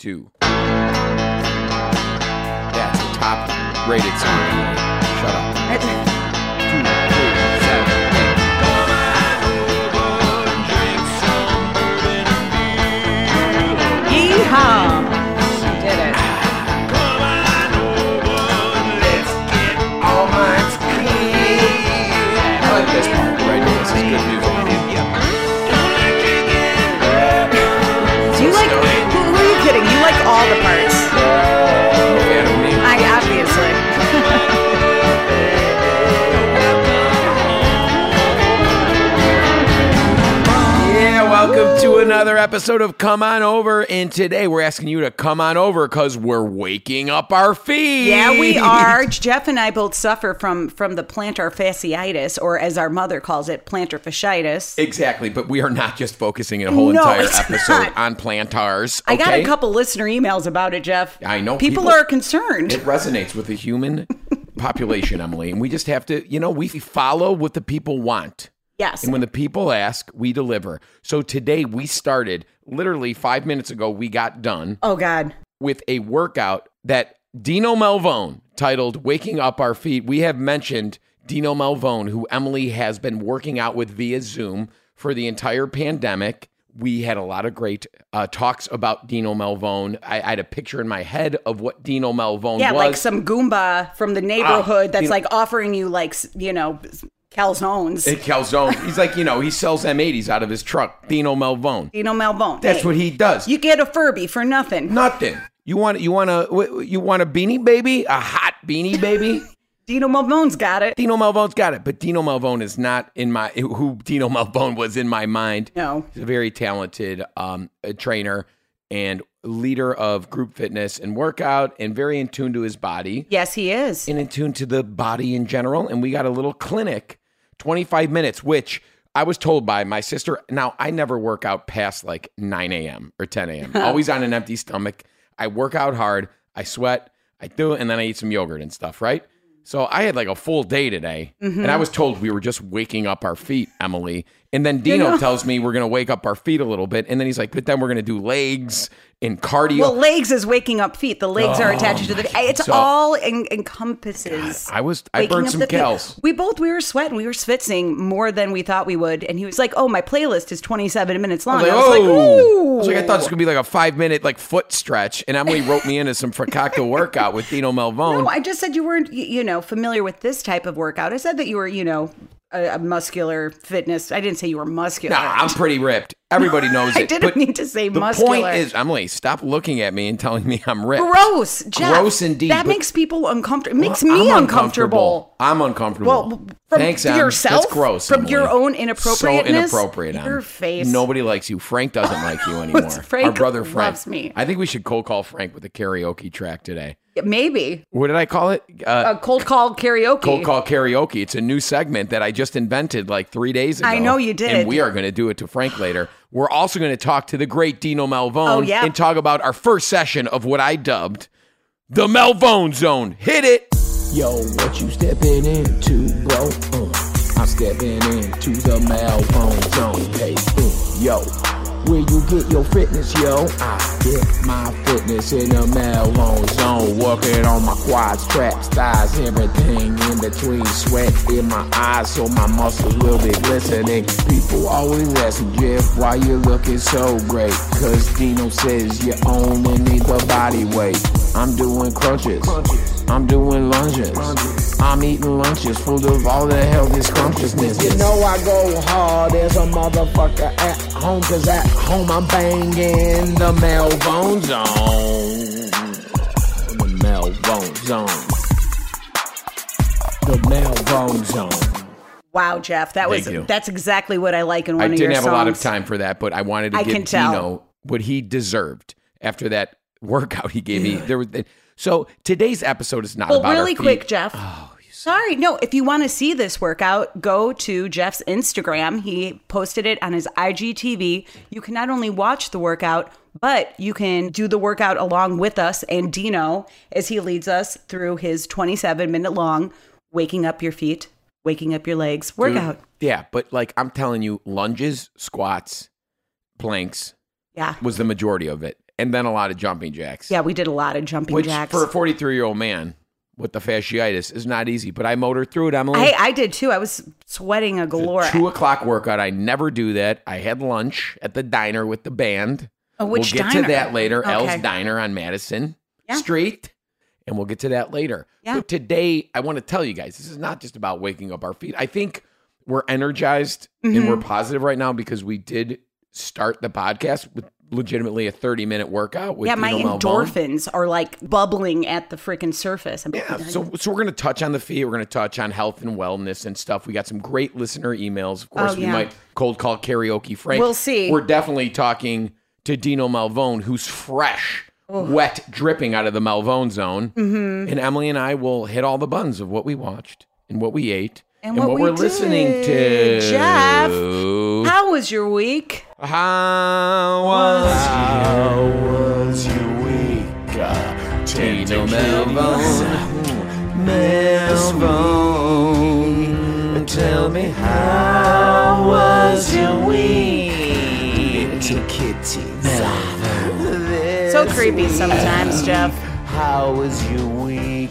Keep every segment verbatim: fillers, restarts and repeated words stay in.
two. That's the top rated song. Shut up. Two, three, seven, eight. Yeehaw! She did it. Come on over, let's get all minds clean. I like this part right here. This is good music. Do you like, who, who are you kidding? You like all the parts. No fan of me. I obviously. Yeah, welcome to another episode of Come On Over. And today we're asking you to come on over because we're waking up our feet. Yeah, we are. Jeff and I both suffer from from the plantar fasciitis, or as our mother calls it, plantar fasciitis. Exactly, but we are not just focusing a whole No, entire it's episode not. on plantars. I got okay? a couple listener emails about it, Jeff. I know. People, people- are concerned. It resonates with the human population, Emily, and we just have to, you know, we follow what the people want. Yes. And when the people ask, we deliver. So today we started, literally five minutes ago, we got done Oh, God. with a workout that Dino Malvone titled Waking Up Our Feet. We have mentioned Dino Malvone, who Emily has been working out with via Zoom for the entire pandemic. We had a lot of great uh, talks about Dino Malvone. I, I had a picture in my head of what Dino Malvone Yeah, was. like some Goomba from the neighborhood Ah, that's you know- like offering you like, s- you know, calzones. A calzone. He's like, you know, he sells M eighties out of his truck. Dino Malvone. Dino Malvone. That's Hey, what he does. You get a Furby for nothing. Nothing. You want you want a you want a beanie baby? A hot beanie baby? Dino Malvone's got it. Dino Malvone's got it, but Dino Malvone is not in my who Dino Malvone was in my mind. No. He's a very talented um, a trainer and leader of group fitness and workout, and very in tune to his body Yes, he is. and in tune to the body in general. And we got a little clinic, twenty-five minutes, which I was told by my sister. Now, I never work out past like nine a.m. or ten a.m. Always on an empty stomach. I work out hard. I sweat. I do it, and then I eat some yogurt and stuff, right? So I had like a full day today, Mm-hmm. and I was told we were just waking up our feet, Emily. And then Dino know- tells me we're going to wake up our feet a little bit, and then he's like, but then we're going to do legs and cardio. Well, legs is waking up feet. The legs are attached to the. It's So- all en- encompasses. I was I waking burned up some the feet. calories. We both we were sweating. We were schwitzing more than we thought we would. And he was like, "Oh, my playlist is twenty-seven minutes long." I was like, I was like, oh. "Ooh." I was like, I thought this was gonna be like a five minute like foot stretch, and Emily wrote me into some fracacto workout with Dino Malvone. No, I just said you weren't, y- you know, familiar with this type of workout. I said that you were, you know, a, a muscular fitness. I didn't say you were muscular. Nah, I'm pretty ripped. Everybody knows it. I didn't but mean to say the muscular. point is, Emily, stop looking at me and telling me I'm ripped. Gross, Jeff. Gross indeed, That but- makes people uncomfortable. It makes Well, me I'm uncomfortable. I'm uncomfortable. Well, from Thanks, Em. yourself, That's gross. from Emily. your own So inappropriateness. inappropriate. Em. Your face. Nobody likes you. Frank doesn't like you anymore. Frank Our brother Frank loves me. I think we should cold call Frank with a karaoke track today. Maybe What did I call it? Uh, a cold call karaoke. Cold Call Karaoke. It's a new segment that I just invented like three days ago. I know you did. And we are going to do it to Frank later. We're also going to talk to the great Dino Malvone Oh, yeah. and talk about our first session of what I dubbed the Malvone Zone. Hit it. Yo, what you stepping into, bro? Uh, I'm stepping into the Malvone Zone. Hey, uh, yo, where you get your fitness, yo? I get my fitness in the Malvone Zone. Working on my quads, traps, thighs, everything in between. Sweat in my eyes, so my muscles will be glistening. People always ask me, Jeff, why you looking so great? Cause Dino says you only need the body weight. I'm doing crunches. I'm doing lunges. I'm eating lunches full of all the healthy scrumptiousness. You know I go hard as a motherfucker at home, cause at home I'm banging the Malvone Zone. The Malvone Zone. The Malvone Zone. Wow, Jeff, that was Thank you. that's exactly what I like in one I of didn't your have songs. a lot of time for that, but I wanted to I give can tell. Dino what he deserved after that workout he gave me. There was so today's episode is not Well, about really our feet. quick, Jeff. Sorry, no. If you want to see this workout, go to Jeff's Instagram. He posted it on his I G T V. You can not only watch the workout, but you can do the workout along with us and Dino as he leads us through his twenty-seven minute long waking up your feet, waking up your legs workout. Dude, yeah, but like I'm telling you, lunges, squats, planks Yeah. was the majority of it. and then a lot of jumping jacks. Yeah, we did a lot of jumping Which jacks. for a forty-three-year-old man with the fasciitis is not easy, but I motored through it, Emily. I, I did too. I was sweating a galore. Two o'clock workout. I never do that. I had lunch at the diner with the band. Oh, which we'll get diner? to that later. Okay. Elle's Diner on Madison Yeah. Street. And we'll get to that later. Yeah. But today, I want to tell you guys, this is not just about waking up our feet. I think we're energized Mm-hmm. and we're positive right now because we did start the podcast with legitimately a thirty-minute workout with yeah, my Dino Malvone. endorphins are like bubbling at the freaking surface. I'm, Yeah, so so we're going to touch on the feet. We're going to touch on health and wellness and stuff. We got some great listener emails. Of course, Oh, we yeah. might cold call karaoke Frank. We'll see. We're definitely talking to Dino Malvone, who's fresh, wet, dripping out of the Malvone zone. Mm-hmm. And Emily and I will hit all the buttons of what we watched and what we ate And what we we're listening did. to. Jeff, how was your week? How was, how was your week? Uh, Dino Malvone. Malvone. Tell me, how was your week? Little kitty Malvone. So creepy sometimes, Jeff. How was your week?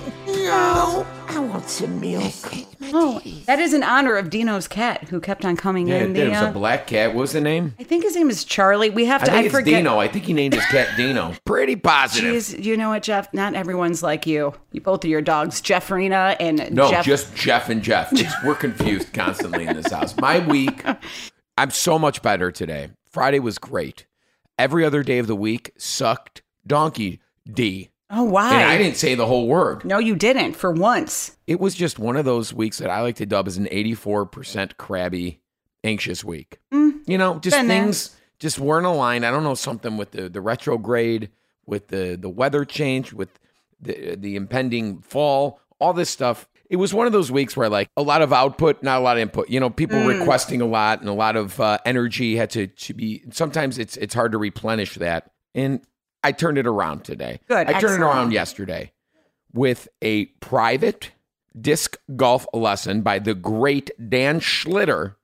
No, I want some milk. Oh, that is in honor of Dino's cat who kept on coming Yeah, in. it The, was uh, a black cat. What was the name? I think his name is Charlie. We have I to. think I, it's forget. Dino. I think he named his cat Dino. Pretty positive. Jeez, you know what, Jeff? Not everyone's like you. You both are your dogs, Jeffrina and No, Jeff. just Jeff and Jeff. It's, we're confused constantly in this house. My week, I'm so much better today. Friday was great. Every other day of the week sucked donkey D. Oh, why? And I didn't say the whole word. No, you didn't. For once. It was just one of those weeks that I like to dub as an eighty-four percent crabby, anxious week. Mm, You know, just been there. things just weren't aligned. I don't know, something with the, the retrograde, with the, the weather change, with the, the impending fall, all this stuff. It was one of those weeks where, like, a lot of output, not a lot of input. You know, people Mm. requesting a lot and a lot of uh, energy had to, to be, sometimes it's it's hard to replenish that. And I turned it around today. Good, I turned excellent. it around yesterday with a private disc golf lesson by the great Dan Schlitter,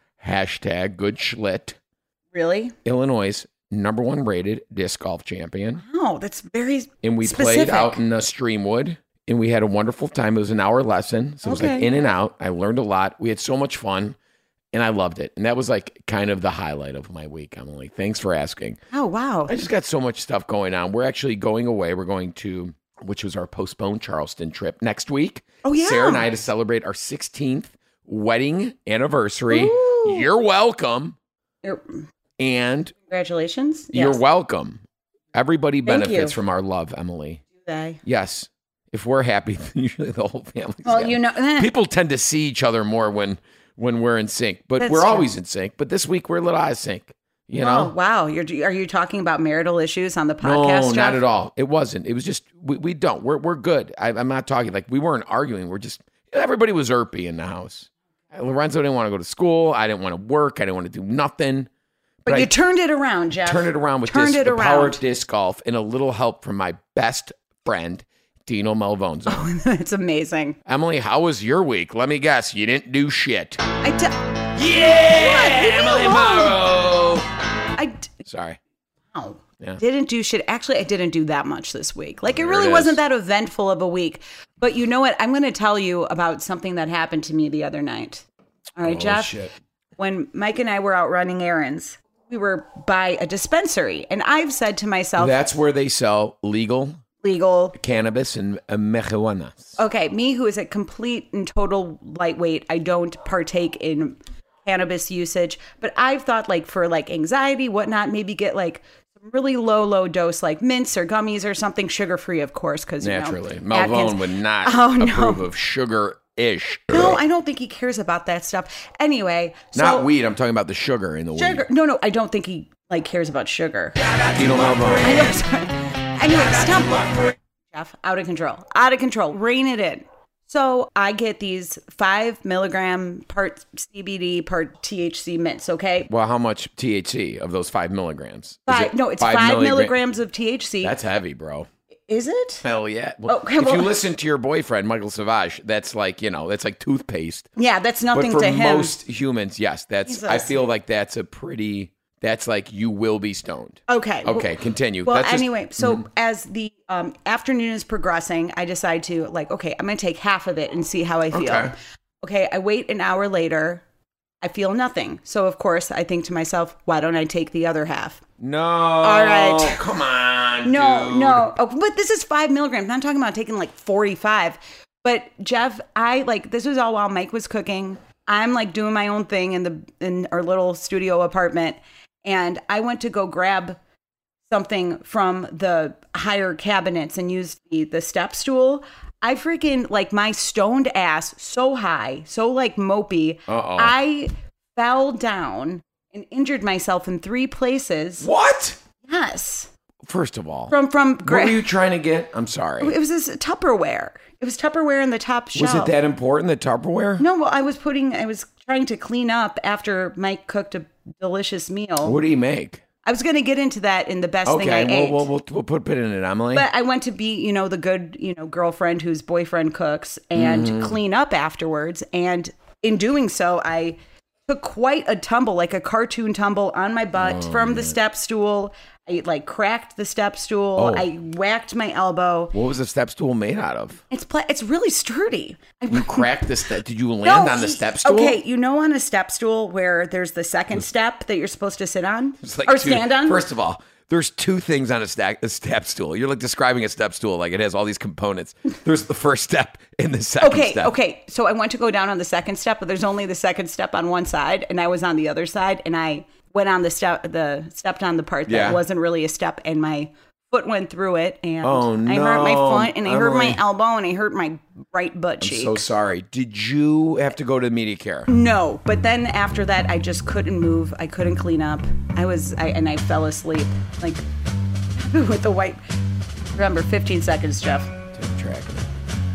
hashtag good Schlitt, Really? Illinois' number one rated disc golf champion. Oh, that's very And we specific. played out in uh, Streamwood, and we had a wonderful time. It was an hour lesson, so it was like Okay. in and out. I learned a lot. We had so much fun, and I loved it. And that was like kind of the highlight of my week, Emily. Thanks for asking. Oh, wow. I just got so much stuff going on. We're actually going away. We're going to, which was our postponed Charleston trip next week. Oh, yeah. Sarah and I to celebrate our sixteenth wedding anniversary. Ooh. You're welcome. You're- And Congratulations. you're Yes. welcome. Everybody Thank benefits you. from our love, Emily. They- Yes. If we're happy, usually the whole family's Well, happy. you know, eh, People tend to see each other more when when we're in sync, but That's we're true. always in sync. But this week we're a little out of sync. You oh, know? wow. You're, are you talking about marital issues on the No, podcast, not Jeff? at all. It wasn't. It was just we, we don't. We're we're good. I, I'm not talking like we weren't arguing. We're just everybody was irpy in the house. Lorenzo didn't want to go to school. I didn't want to work. I didn't want to do nothing. But I you turned it around, Jeff. turned it around with Turned disc, it the power around. disc golf and a little help from my best friend, Dino Malvone. It's amazing. Emily, how was your week? Let me guess. You didn't do shit. I d- Yeah, Leave me Emily alone. Morrow. I d- Sorry. oh, Yeah. didn't do shit. Actually, I didn't do that much this week. Like, it There really it wasn't is. that eventful of a week. But you know what? I'm going to tell you about something that happened to me the other night. All right, Oh, Jeff? shit. When Mike and I were out running errands, we were by a dispensary. And I've said to myself, That's where they sell legal legal. cannabis and uh, marijuana. Okay, me who is a complete and total lightweight, I don't partake in cannabis usage, but I've thought like for like anxiety, whatnot, maybe get like some really low, low dose like mints or gummies or something sugar free, of course, because Naturally. you know, Malvone Atkins- would not Oh, no. approve of sugar-ish. No, I don't think he cares about that stuff. Anyway, so Not weed. I'm talking about the sugar in the sugar. weed. No, no, I don't think he like cares about sugar. Dino Malvone. I know. Sorry. Anyway, stop. Jeff, out of control. Out of control. Rein it in. So I get these five milligram part C B D, part T H C mints, okay? Well, how much T H C of those five milligrams? Is Five, it no, it's five, milligram- milligrams of T H C. That's heavy, bro. Is it? Hell yeah. Well, Okay, if well- you listen to your boyfriend, Michael Savage, that's like, you know, that's like toothpaste. Yeah, that's But nothing for to him. most humans, yes, that's, He's a- I feel like that's a pretty that's like you will be stoned. Okay. Okay, continue. Well, That's just- anyway, so as the um, afternoon is progressing, I decide to like, okay, I'm going to take half of it and see how I feel. Okay. Okay, I wait an hour later. I feel nothing. So, of course, I think to myself, why don't I take the other half? No. All right. Come on, No, dude. no. Oh, but this is five milligrams. I'm not talking about taking like forty-five. But Jeff, I like, this was all while Mike was cooking. I'm like doing my own thing in the in our little studio apartment. And I went to go grab something from the higher cabinets and use the, the step stool. I freaking, like, my stoned ass so high, so, like, mopey. Uh-oh. I fell down and injured myself in three places. What? Yes. First of all, From, from, what gra- were you trying to get? I'm sorry. it was this Tupperware. It was Tupperware in the top shelf. Was it that important, the Tupperware? No, well, I was putting, I was trying to clean up after Mike cooked a delicious meal. What do you make? I was going to get into that in the best thing I Okay, ate. we'll, we'll, we'll, we'll put, put it in it, Emily. But I went to be, you know, the good, you know, girlfriend whose boyfriend cooks and Mm-hmm. clean up afterwards. And in doing so, I took quite a tumble, like a cartoon tumble on my butt Oh, from the step stool. I like cracked the step stool. Oh. I whacked my elbow. What was the step stool made out of? It's pla- it's really sturdy. I You cracked the step. Did you land No, on the y- step stool? Okay, you know on a step stool where there's the second step that you're supposed to sit on It's like or two- stand on? First of all, there's two things on a, stack, a step stool. You're like describing a step stool like it has all these components. There's the first step and the second Okay, step. okay. So I went to go down on the second step, but there's only the second step on one side, and I was on the other side, and I went on the step, the stepped on the part that Yeah. wasn't really a step, and my foot went through it, and Oh, I hurt my no, foot, and I hurt my Emily. elbow, and I hurt my right butt I'm cheek. so sorry. Did you have to go to media care? No, but then after that, I just couldn't move. I couldn't clean up. I was, I, and I fell asleep, like with the white. Remember, fifteen seconds, Jeff. Take track of it.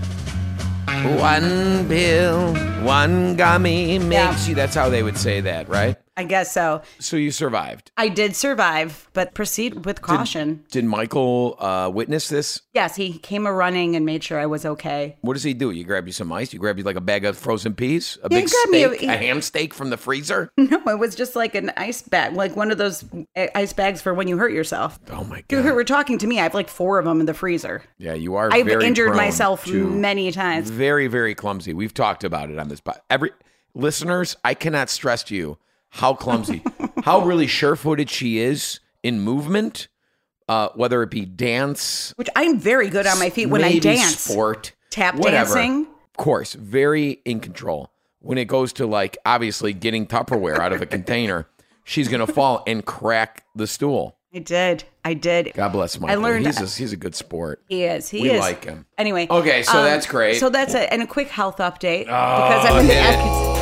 One pill, one gummy makes Yeah. you. That's how they would say that, right? I guess so. So you survived. I did survive, but proceed with caution. Did Michael uh, witness this? Yes, he came a running and made sure I was okay. What does he do? You grab you some ice? You grab you like a bag of frozen peas? A Yeah, big he grabbed me a- steak? A, ham steak from the freezer? No, it was just like an ice bag, like one of those uh, ice bags for when you hurt yourself. Oh my You God. were talking to me. I have like four of them in the freezer. Yeah, you are I've very injured prone myself to- many times. Very, very clumsy. We've talked about it on this pod. Every listeners, I cannot stress to you how clumsy, how really sure-footed she is in movement, uh, whether it be dance, Which I'm very good on my feet when I maybe dance. sport, Tap whatever. dancing. Of course, very in control. When it goes to like obviously getting Tupperware out of a container, she's gonna fall and crack the stool. I did. I did. God bless Michael. learned- he's a, he's a good sport. He is. He We is. like him. Anyway. Okay, so um, that's great. So that's it. And a quick health update. Oh, because I'm in the hit it. Atkins.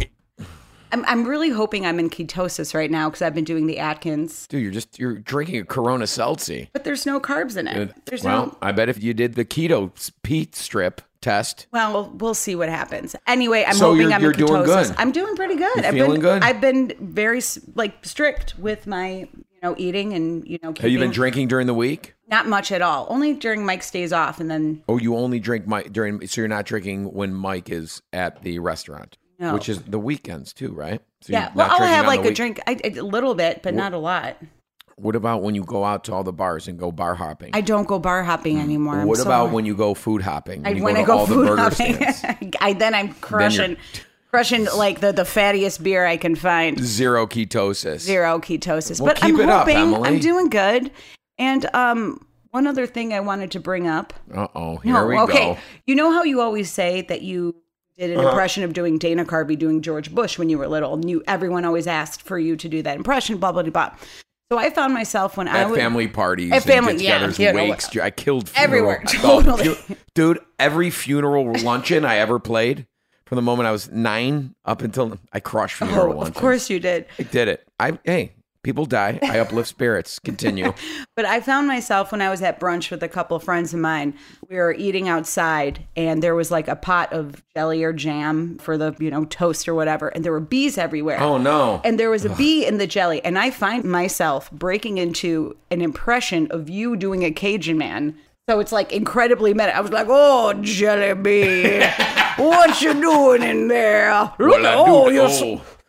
I'm, I'm really hoping I'm in ketosis right now because I've been doing the Atkins. Dude, you're just you're drinking a Corona Seltzy. But there's no carbs in it. There's well, no. I bet if you did the keto s- Pete strip test, Well, we'll see what happens. Anyway, I'm So hoping you're- I'm you're in doing ketosis. good. I'm doing pretty good. You're I've feeling been, good? I've been very s- like strict with my, you know, eating and you know. Keeping, have you been drinking during the week? Not much at all. Only during Mike's days off, and then Oh, you only drink Mike during, so you're not drinking when Mike is at the restaurant, No. which is the weekends too, right? So yeah. you're Well, not I'll drinking have on like the a week- drink, I, a little bit, but not a lot. What about when you go out to all the bars and go bar hopping? I don't go bar hopping anymore. I'm what so- about when you go food hopping? I, you when go I to go all food the burger hopping? stands? I then I'm crushing, crushing like the the fattiest beer I can find. Zero ketosis. Zero ketosis. Well, but I'm keep it up, hoping Emily. I'm doing good. And um, one other thing I wanted to bring up. Uh oh, here No, we okay. go. Uh-huh. You know how you always say that you did an impression of doing Dana Carvey doing George Bush when you were little, and you everyone always asked for you to do that impression. Blah blah blah. blah. So I found myself when I At was family parties, At family- and yeah, get-togethers, you know, wakes. I killed funeral. everywhere, Oh, totally. fu- dude, every funeral luncheon I ever played, from the moment I was nine up until I crushed funeral Oh, of luncheons. course you did. I did it. I hey, people die. I uplift spirits. Continue. But I found myself when I was at brunch with a couple of friends of mine. We were eating outside, and there was like a pot of jelly or jam for the you know toast or whatever, and there were bees everywhere. Oh no. And there was a bee in the jelly, and I find myself breaking into an impression of you doing a Cajun man. So it's like incredibly meta. I was like, "Oh, jelly bee, what you doing in there? Look, Well, I oh, do- you're oh. so,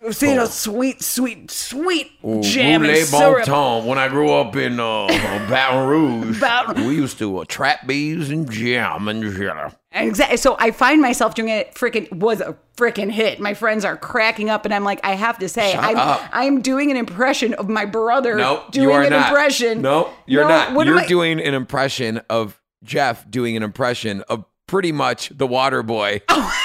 See the sweet, sweet, sweet Ooh, jam and Boule syrup. Bon Ton. When I grew up in uh, Baton Rouge, Baton- we used to uh, trap bees and jam and jelly. Exactly. So I find myself doing it. Freaking was a freaking hit. My friends are cracking up, and I'm like, I have to say, Shut I'm up. I'm doing an impression of my brother. Nope, doing you are an not. impression. Nope, you're No, not. what am You're I- doing an impression of Jeff doing an impression of pretty much the Water Boy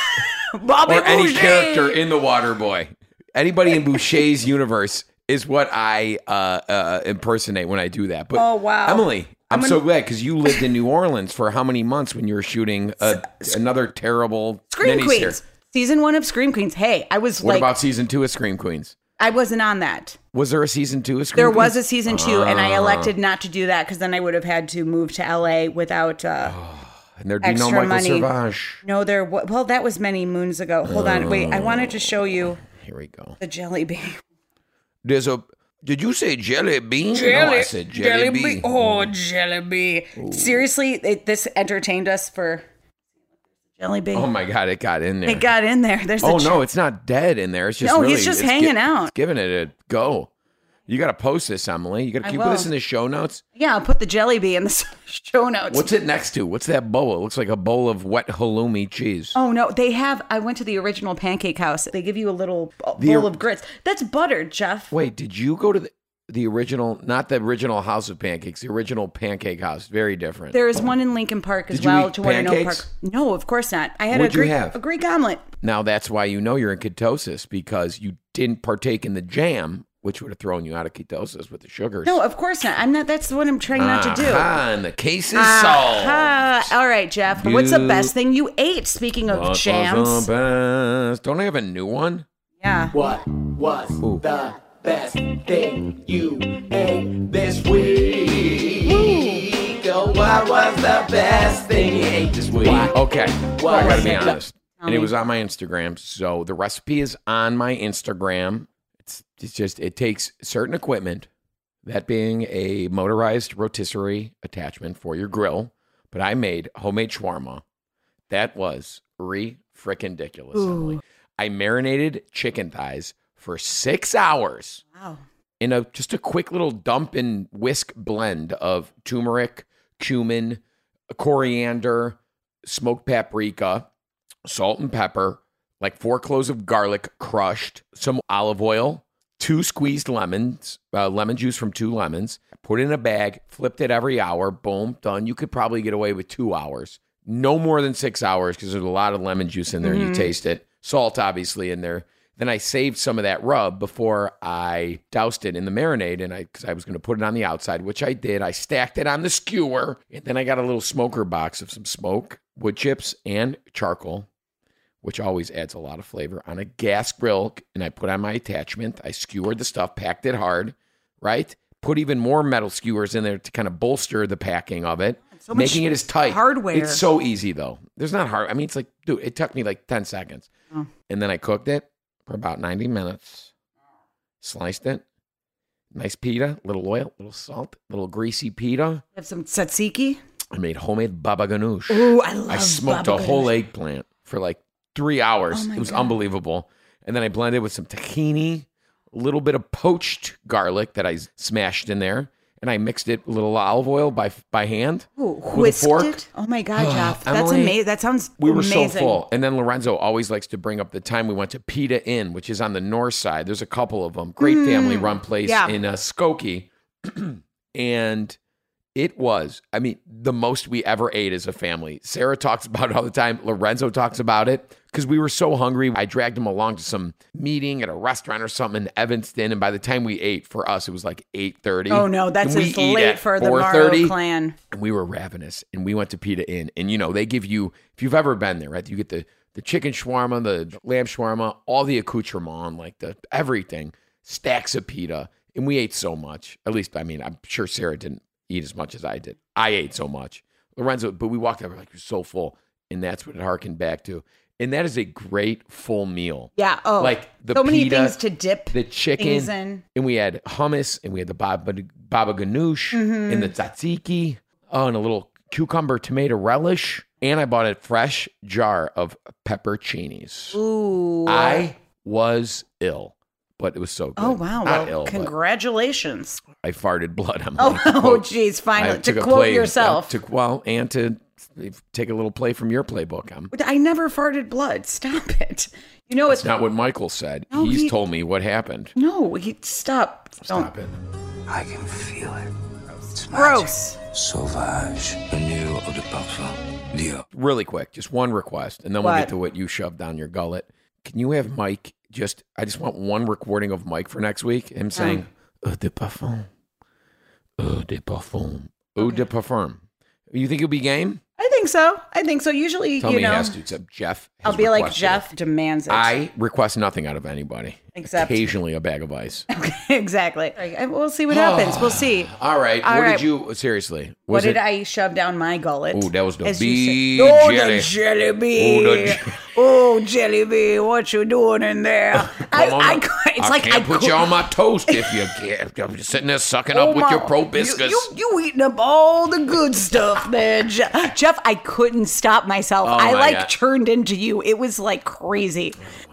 Bobby or any Boucher. character in the Water Boy. Anybody in Boucher's universe is what I uh, uh, impersonate when I do that. But Oh, wow. Emily, I'm, I'm so gonna- glad because you lived in New Orleans for how many months when you were shooting a, another terrible Scream miniseries? Queens. Season one of Scream Queens. Hey, I was What like, about season two of Scream Queens? I wasn't on that. Was there a season two of Scream There Queens? was a season two, and I Ah. elected not to do that because then I would have had to move to L A without. Uh, And there'd be no extra Michael money. Servage. no, there. wa- Well, that was many moons ago. Hold on, wait. I wanted to show you Here we go. the jelly bean. There's a. Did you say jelly bean? No, I said jelly, bean. Oh, jelly bean. Seriously, it, this entertained us for jelly bean. Oh my god, it got in there. It got in there. There's oh a no, it's not dead in there. It's just No, really, he's just it's hanging gi- out. It's giving it a go. You got to post this, Emily. You got to I keep put this will. in the show notes. Yeah, I'll put the jelly bean in the show notes. What's it next to? What's that bowl? It looks like a bowl of wet halloumi cheese. Oh no, they have. I went to the original Pancake House. They give you a little bowl The or- of grits. That's buttered, Jeff. Wait, did you go to the, the original? Not the original House of Pancakes. The original Pancake House. Very different. There is one in Lincoln Park as Did you well. eat to Warner pancakes? Park. No, of course not. I had What'd a you Greek, have? a Greek omelet. Now that's why you know you're in ketosis because you didn't partake in the jam, which would have thrown you out of ketosis with the sugars. No, of course not. I'm not. That's what I'm trying not to do. Aha, and the case is solved. Ah, all right, Jeff. What's the You- best thing you ate? Speaking of What was jams. the best? Don't I have a new one? Yeah. What was Ooh. the best thing you ate this week? Oh, what was the best thing you ate this week? Okay, What I gotta was be it? honest. Tell And it me. was on my Instagram. So the recipe is on my Instagram. It's, it's just, it takes certain equipment, that being a motorized rotisserie attachment for your grill. But I made homemade shawarma. That was re-frickin' ridiculous. Emily. I marinated chicken thighs for six hours Wow. in a just a quick little dump and whisk blend of turmeric, cumin, coriander, smoked paprika, salt and pepper, like four cloves of garlic crushed, some olive oil, two squeezed lemons, uh, lemon juice from two lemons, put it in a bag, flipped it every hour, boom, done. You could probably get away with two hours. No more than six hours because there's a lot of lemon juice in there. You taste it. Salt, obviously, in there. Then I saved some of that rub before I doused it in the marinade, and I because I was going to put it on the outside, which I did. I stacked it on the skewer, and then I got a little smoker box of some smoke, wood chips, and charcoal, which always adds a lot of flavor, on a gas grill, and I put on my attachment. I skewered the stuff, packed it hard, right? Put even more metal skewers in there to kind of bolster the packing of it, So much making it as tight. hardware. It's so easy, though. There's not hard. I mean, it's like, dude, it took me like ten seconds. Oh. And then I cooked it for about ninety minutes, sliced it. Nice pita, little oil, little salt, little greasy pita. Have some tzatziki. I made homemade baba ganoush. Ooh, I love. I smoked baba a whole ganoush. eggplant for like three hours. Oh my it was God. unbelievable. And then I blended with some tahini, a little bit of poached garlic that I smashed in there, and I mixed it with a little olive oil by by hand. Ooh, with a whisked fork. it. Oh my God, Jeff, that's Emily, amazing. That sounds We were amazing. so full. And then Lorenzo always likes to bring up the time we went to Pita Inn, which is on the north side. There's a couple of them. Great family run place yeah. in uh, Skokie. And it was, I mean, the most we ever ate as a family. Sarah talks about it all the time. Lorenzo talks about it because we were so hungry. I dragged him along to some meeting at a restaurant or something in Evanston. And by the time we ate, for us, it was like eight thirty. Oh no, that's And we just eat late at for the four Morrow thirty. clan. And we were ravenous, and we went to Pita Inn. And, you know, they give you, if you've ever been there, right, you get the, the chicken shawarma, the lamb shawarma, all the accoutrement, like the everything, stacks of pita. And we ate so much. At least, I mean, I'm sure Sarah didn't eat as much as I did. I ate so much. Lorenzo, but we walked out, we're like, you're so full. And that's what it harkened back to. And that is a great full meal. Yeah. Oh, Like the so many pita, things to dip the chicken, things in. and we had hummus, and we had the baba, baba ganoush, Mm-hmm. and the tzatziki, oh, and a little cucumber tomato relish. And I bought a fresh jar of pepperoncinis. Ooh. I was ill. but it was so good. Oh, wow. Not Well, ill, but congratulations. I farted blood. I'm Oh, like, to oh, quote- geez. I Finally, to took a quote play- yourself. uh, to, well, and to take a little play from your playbook. I'm, But I never farted blood. Stop it. You know, it's it's not what Michael said. No, He's he- told me what happened. No, he, stop. Stop Don't. it. I can feel it. It's Gross. magic. Sauvage. The new eau de parfum. Dio. Really quick, just one request, and then we'll What? get to what you shoved down your gullet. Can you have Mike just, I just want one recording of Mike for next week, him saying, eau de parfum, eau de parfum, eau de parfum. You think he'll be game? I think so. I think so. Usually, Tell you me know, he has to, except Jeff has I'll be like, requested Jeff it. demands it. I request nothing out of anybody. Except- occasionally a bag of ice. exactly. Like, We'll see what happens. We'll see. All right. All what right. did you, seriously? What Was did it, I shove down my gullet? Oh, that was the as you bee said? Oh, jelly. the jelly bee. Oh, the je- Oh, jelly bee, what you doing in there? I, Come on, I, cou- it's I like can't I put cou- you on my toast if you can't. I'm just sitting there sucking up Oh, with my- your probiscus. You, you, you eating up all the good stuff there, Je- Jeff. I couldn't stop myself. I Oh my like God. turned into you. It was like crazy.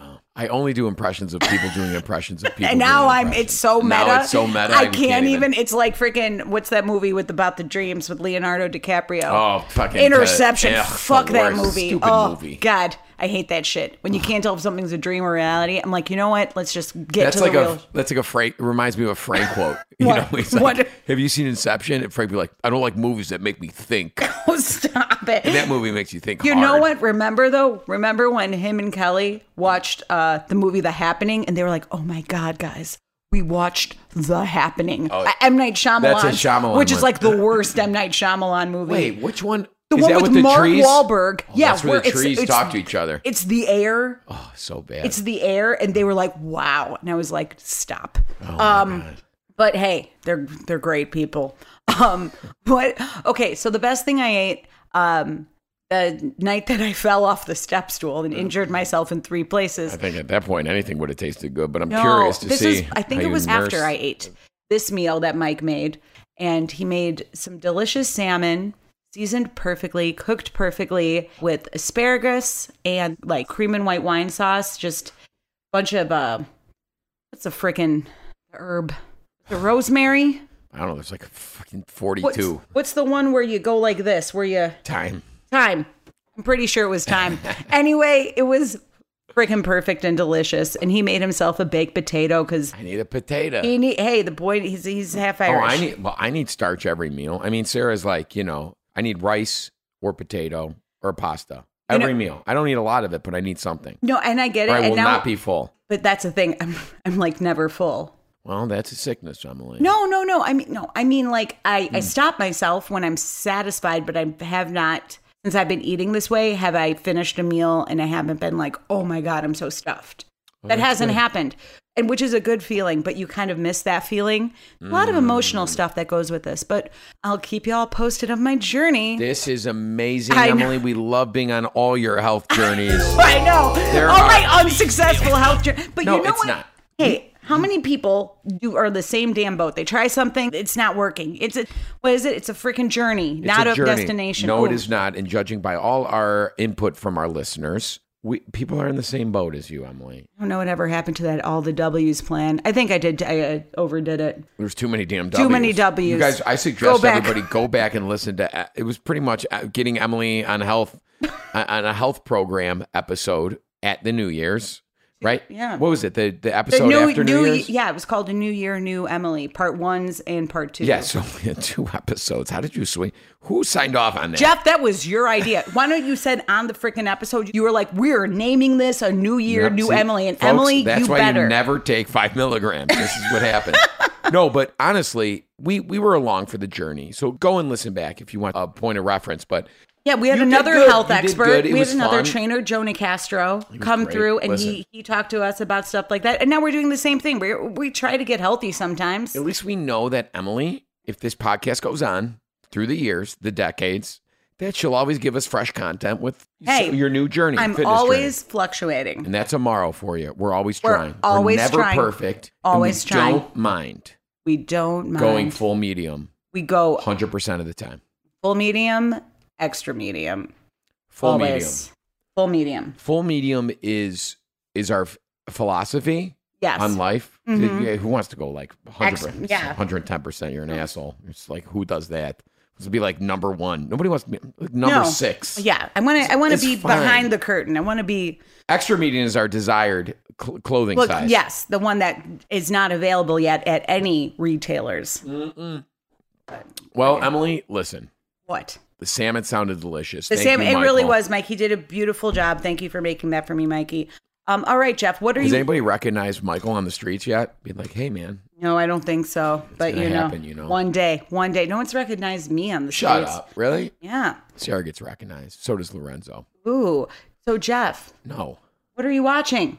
I only do impressions of people doing impressions of people. And now doing I'm. impressions. It's so meta. Now it's so meta. I can't, even. It's like freaking. What's that movie with about the dreams with Leonardo DiCaprio? Oh, fucking Interception. uh, ugh, Fuck the that worst. movie. Stupid oh movie. God, I hate that shit. When you can't tell if something's a dream or reality, I'm like, you know what? Let's just get That's to like the a real. that's like a Frank. It reminds me of a Frank quote. You What? know, he's like, What? have you seen Inception? And Frank be like, I don't like movies that make me think. Oh, stop it. And that movie makes you think. You hard. know what? Remember though? Remember when him and Kelly watched uh, the movie The Happening, and they were like, "Oh my God, guys, we watched The Happening." Oh, Uh, M Night Shyamalan, that's a Shyamalan which is one. like the worst M Night Shyamalan movie. Wait, which one? the is one that with, with the Mark trees? Wahlberg. Oh, yeah, that's where the it's- trees it's- talk to each other. It's the air. Oh, so bad. It's the air, and they were like, "Wow," and I was like, "Stop." oh my um, God. But hey, they're they're great people. Um, what? Okay, so the best thing I ate um, the night that I fell off the step stool and injured myself in three places. I think at that point anything would have tasted good, but I'm No, curious to this see. is. I think how it you was nurse- after I ate this meal that Mike made, and he made some delicious salmon, seasoned perfectly, cooked perfectly with asparagus and like cream and white wine sauce. Just a bunch of uh, what's the frickin' herb? The rosemary. I don't know. There's like fucking What's, forty-two. what's the one where you go like this? Where you Time. time? I'm pretty sure it was time. Anyway, it was freaking perfect and delicious. And he made himself a baked potato because I need a potato. he need. Hey, the boy, he's he's half Oh, Irish. I need. Well, I need starch every meal. I mean, Sarah's like, you know, I need rice or potato or pasta You know- every meal. I don't need a lot of it, but I need something. No, and I get it. Or I and will now, not be full. But that's the thing. I'm I'm like never full. Well, that's a sickness, Emily. No, no, no. I mean, no. I mean, like I Hmm. I stop myself when I'm satisfied, but I have not. Since I've been eating this way, have I finished a meal and I haven't been like, oh my God, I'm so stuffed. that hasn't happened. And which is a good feeling, but you kind of miss that feeling. A lot of emotional stuff that goes with this, but I'll keep you all posted of my journey. This is amazing, I know. Emily. We love being on all your health journeys. I know. There all are- my unsuccessful health journey. But No, you know it's what? not. Hey, how many people do are the same damn boat? They try something, it's not working. It's a what is it? It's a freaking journey, It's not a a, journey. destination. No, it Ooh. is not. And judging by all our input from our listeners, we people are in the same boat as you, Emily. I don't know what ever happened to that all the W's plan. I think I did. I uh, overdid it. There's too many damn W's. Too many W's. You guys, I Go suggest back. everybody go back and listen to. It was pretty much getting Emily on health on a health program episode at the New Year's, right? Yeah. What was it? The the The episode new, after New, new Year's. yeah, it was called A New Year, New Emily, part ones and part two. Yeah, so we had two episodes. How did you swing? Who signed off on that? Jeff, that was your idea. Why don't you said on the freaking episode, you were like, we're naming this A New Year, Yep, New see, Emily. And folks, Emily, that's you why better. you never take five milligrams. This is what happened. No, but honestly, we we were along for the journey. So go and listen back if you want a point of reference. But Yeah, we had You did another good. health You did expert. good. It We had was another fun. trainer, Jonah Castro, come great. through, and Listen. he he talked to us about stuff like that. And now we're doing the same thing. We we try to get healthy sometimes. at least we know that Emily, if this podcast goes on through the years, the decades, that she'll always give us fresh content with Hey, your new journey. I'm fitness always journey. fluctuating. And that's a morrow for you. We're always We're trying. always We're never trying. perfect. Always and we trying. Don't mind We don't mind. going full medium we go one hundred percent of the time. full medium, extra medium. Full always. medium. Full medium. Full medium is is our f- philosophy. Yes. on life. Mhm. Yeah, who wants to go like one hundred percent? Ex- yeah. one hundred ten percent. You're an asshole. It's like, who does that? It's to be like number one. Nobody wants to be like number No. six. Yeah, I want to. I want to It's be fine. behind the curtain. I want to be. Extra medium is our desired cl- clothing Look, size. yes, the one that is not available yet at any retailers. Mm. Well, Emily, listen. What? The salmon sounded delicious. The Thank same. you, It really Michael. was, Mike. He did a beautiful job. Thank you for making that for me, Mikey. Um. All right, Jeff. What are Has you? anybody recognized Michael on the streets yet? Be like, hey, man, No, I don't think so. But gonna you know, happen, you know. one day, one day, no one's recognized me on the shut streets. up. Really? Yeah. Sarah gets recognized. So does Lorenzo. Ooh. So Jeff, No. what are you watching?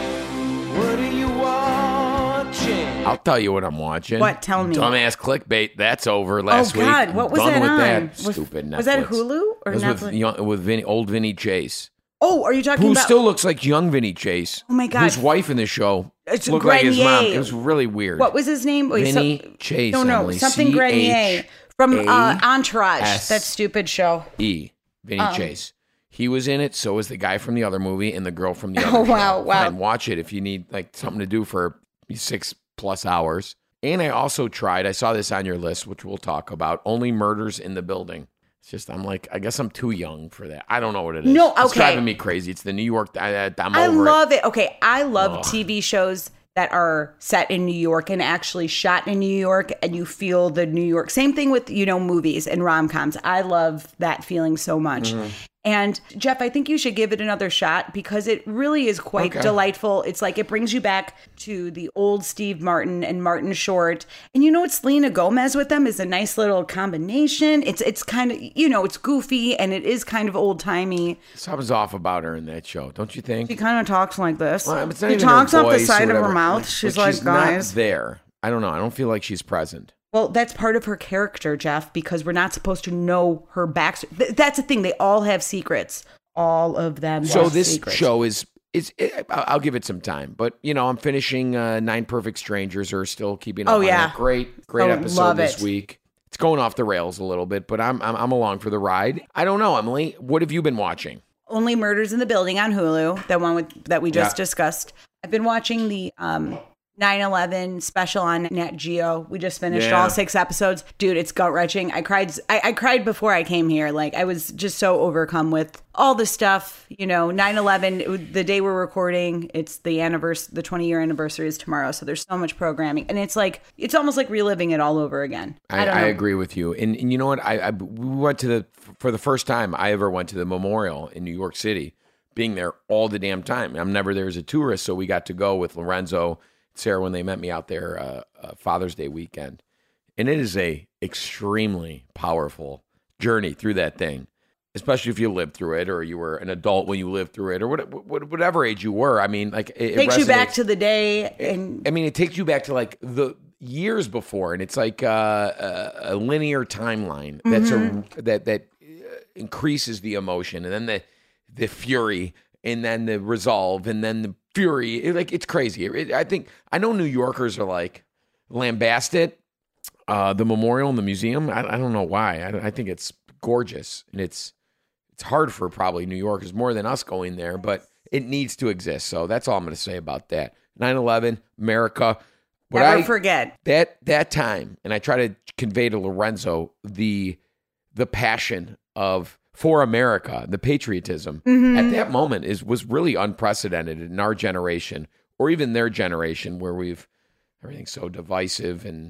What are you watching? I'll tell you what I'm watching. What? Tell me. Dumbass clickbait. That's over last oh week. God, what was Done that with on? that. Was, Stupid Netflix. was that Hulu or It was Netflix? with, young, with Vinny, old Vinny Chase, oh, are you talking who about? still looks like young Vinny Chase. Oh my God. Whose wife in the show It's looked like his mom. Grenier. It was really weird. What was his name? Wait, Vinny so- Chase. No, no, Emily. something C H Grenier from uh, Entourage. S. That stupid show. E. Vinny Um, Chase. He was in it. So was the guy from the other movie and the girl from the other Oh, wow, show. wow. Fine, watch it if you need like something to do for six plus hours. And I also tried, I saw this on your list, which we'll talk about, Only Murders in the Building. It's just, I'm like, I guess I'm too young for that. I don't know what it is. No, It's okay. driving me crazy. It's the New York, I, I'm I over love it. Okay, I love Ugh. T V shows that are set in New York and actually shot in New York, and you feel the New York. Same thing with, you know, movies and rom-coms. I love that feeling so much. Mm-hmm. And Jeff, I think you should give it another shot because it really is quite Okay. delightful. It's like it brings you back to the old Steve Martin and Martin Short. And you know what? Selena Gomez with them is a nice little combination. It's it's kind of, you know, it's goofy and it is kind of old-timey. it. Something's off about her in that show, don't you think? She kind of talks like this. Well, it's not she even her talks off the voice or side of her whatever. mouth. Like, She's but like, she's guys. not there. I don't know. I don't feel like she's present. Well, that's part of her character, Jeff, because we're not supposed to know her backstory. Th- That's the thing. They all have secrets. All of them. So have this secrets. show is is it, I'll I'll give it some time, but you know I'm finishing uh, Nine Perfect Strangers, or still keeping up. Oh, on yeah. that. great great Oh, episode love this it. week. It's going off the rails a little bit, but I'm, I'm I'm along for the ride. I don't know, Emily. What have you been watching? Only Murders in the Building on Hulu, the one with that we just Yeah. discussed. I've been watching the um, nine eleven special on Nat Geo. We just finished Yeah. all six episodes. Dude, it's gut wrenching. I cried. I, I cried before I came here. Like I was just so overcome with all the stuff. You know, nine eleven. it was- The day we're recording, it's the anniversary. The twenty year anniversary is tomorrow. So there's so much programming, and it's like it's almost like reliving it all over again. I, I, don't I know. agree with you, and, and you know what? I, I we went to the for the first time I ever went to the memorial in New York City. Being there all the damn time. I'm never there as a tourist, so we got to go with Lorenzo, Sarah when they met me out there uh, uh, Father's Day weekend, and it is a extremely powerful journey through that thing, especially if you lived through it or you were an adult when you lived through it or what, what, whatever age you were. I mean, like it, it Takes you back resonates. to the day, and I mean, it takes you back to like the years before, and it's like uh, a, a linear timeline that's a, that that uh, increases the emotion, and then the the fury, and then the resolve, and then the fury. It, like it's crazy. It, I think I know New Yorkers are like lambast it, uh, the memorial and the museum. I, I don't know why. I, I think it's gorgeous, and it's it's hard for probably New Yorkers more than us going there, but it needs to exist. So that's all I'm going to say about that. nine eleven, America. What never I, forget. that that time, and I try to convey to Lorenzo the the passion of for America, the patriotism at that moment is was really unprecedented in our generation, or even their generation, where we've everything's so divisive and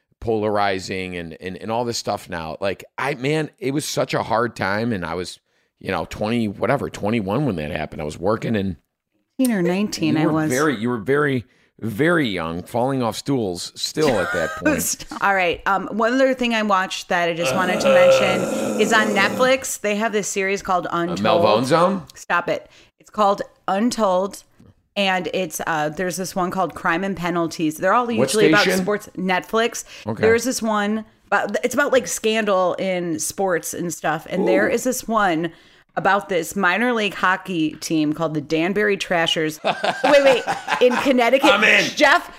polarizing and and, and all this stuff now. Like I man, it was such a hard time, and I was, you know, twenty whatever, twenty-one when that happened. I was working, and eighteen or nineteen, you I were was. very you were very very young, falling off stools still at that point. All right. Um, one other thing I watched that I just wanted to mention is on Netflix. They have this series called Untold. Melvone Zone? Stop it. It's called Untold. And it's uh, there's this one called Crime and Penalties. They're all usually about station? sports. Netflix. Okay. There's this one. About, it's about like scandal in sports and stuff. And there is this one about this minor league hockey team called the Danbury Trashers. wait, wait. In Connecticut. I'm in. Jeff,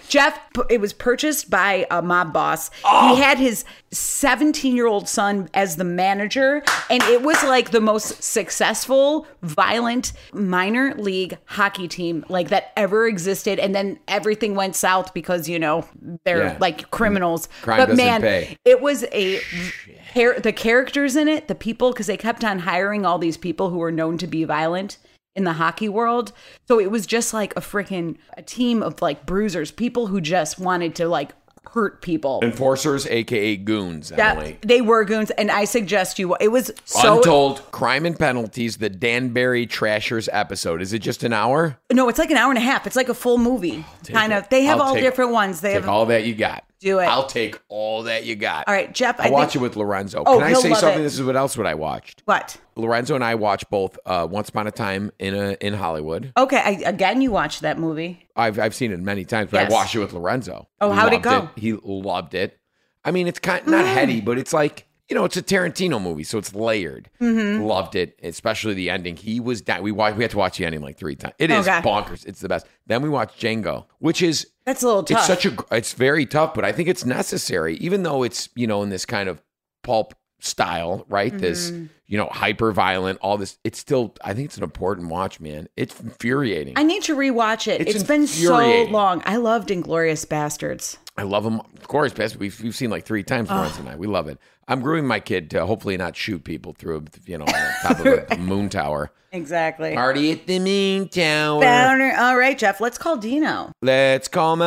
Jeff, it was purchased by a mob boss. Oh. He had his seventeen-year-old son as the manager, and it was like the most successful, violent minor league hockey team like that ever existed. And then everything went south because, you know, they're yeah. like criminals. Crime but doesn't man, pay. It was a the characters in it, the people, because they kept on hiring all these people who were known to be violent in the hockey world. So it was just like a freaking a team of like bruisers, people who just wanted to like hurt people. Enforcers, aka goons, Emily. Yeah, they were goons, and I suggest you. It was so Untold Crime and Penalties, the Danbury Trashers episode. Is it just an hour? No, it's like an hour and a half. It's like a full movie, kind it. of. They have I'll all take, different ones. They take have all that you got. Do it. I'll take all that you got. All right, Jeff. I'll I watch think, it with Lorenzo. Oh, Can I he'll say love something? it. This is what else what I watched. What? Lorenzo and I watched both uh, Once Upon a Time in a, in Hollywood. Okay, I, again, you watched that movie. I've I've seen it many times, but Yes. I watched it with Lorenzo. Oh, He how'd it loved go? He loved it. I mean, it's kind not heady, but it's like, you know, it's a Tarantino movie, so it's layered. Mm-hmm. Loved it, especially the ending. He was down. We watched, we had to watch the ending like three times. It is Okay. bonkers. It's the best. Then we watched Django, which is That's a little tough. it's such a it's very tough, but I think it's necessary, even though it's, you know, in this kind of pulp style, right? Mm-hmm. This, you know, hyper violent, all this. It's still, I think it's an important watch, man. It's infuriating. I need to rewatch it. It's it's been so infuriating. long. I loved Inglourious Bastards. I love them. Of course, best we've, we've seen like three times, Lorenzo and I. We love it. I'm grooming my kid to hopefully not shoot people through, you know, on the top of the moon tower. Exactly. Party at the moon tower. Founder. All right, Jeff. Let's call Dino. Let's call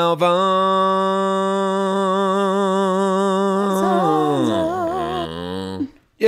Melvon.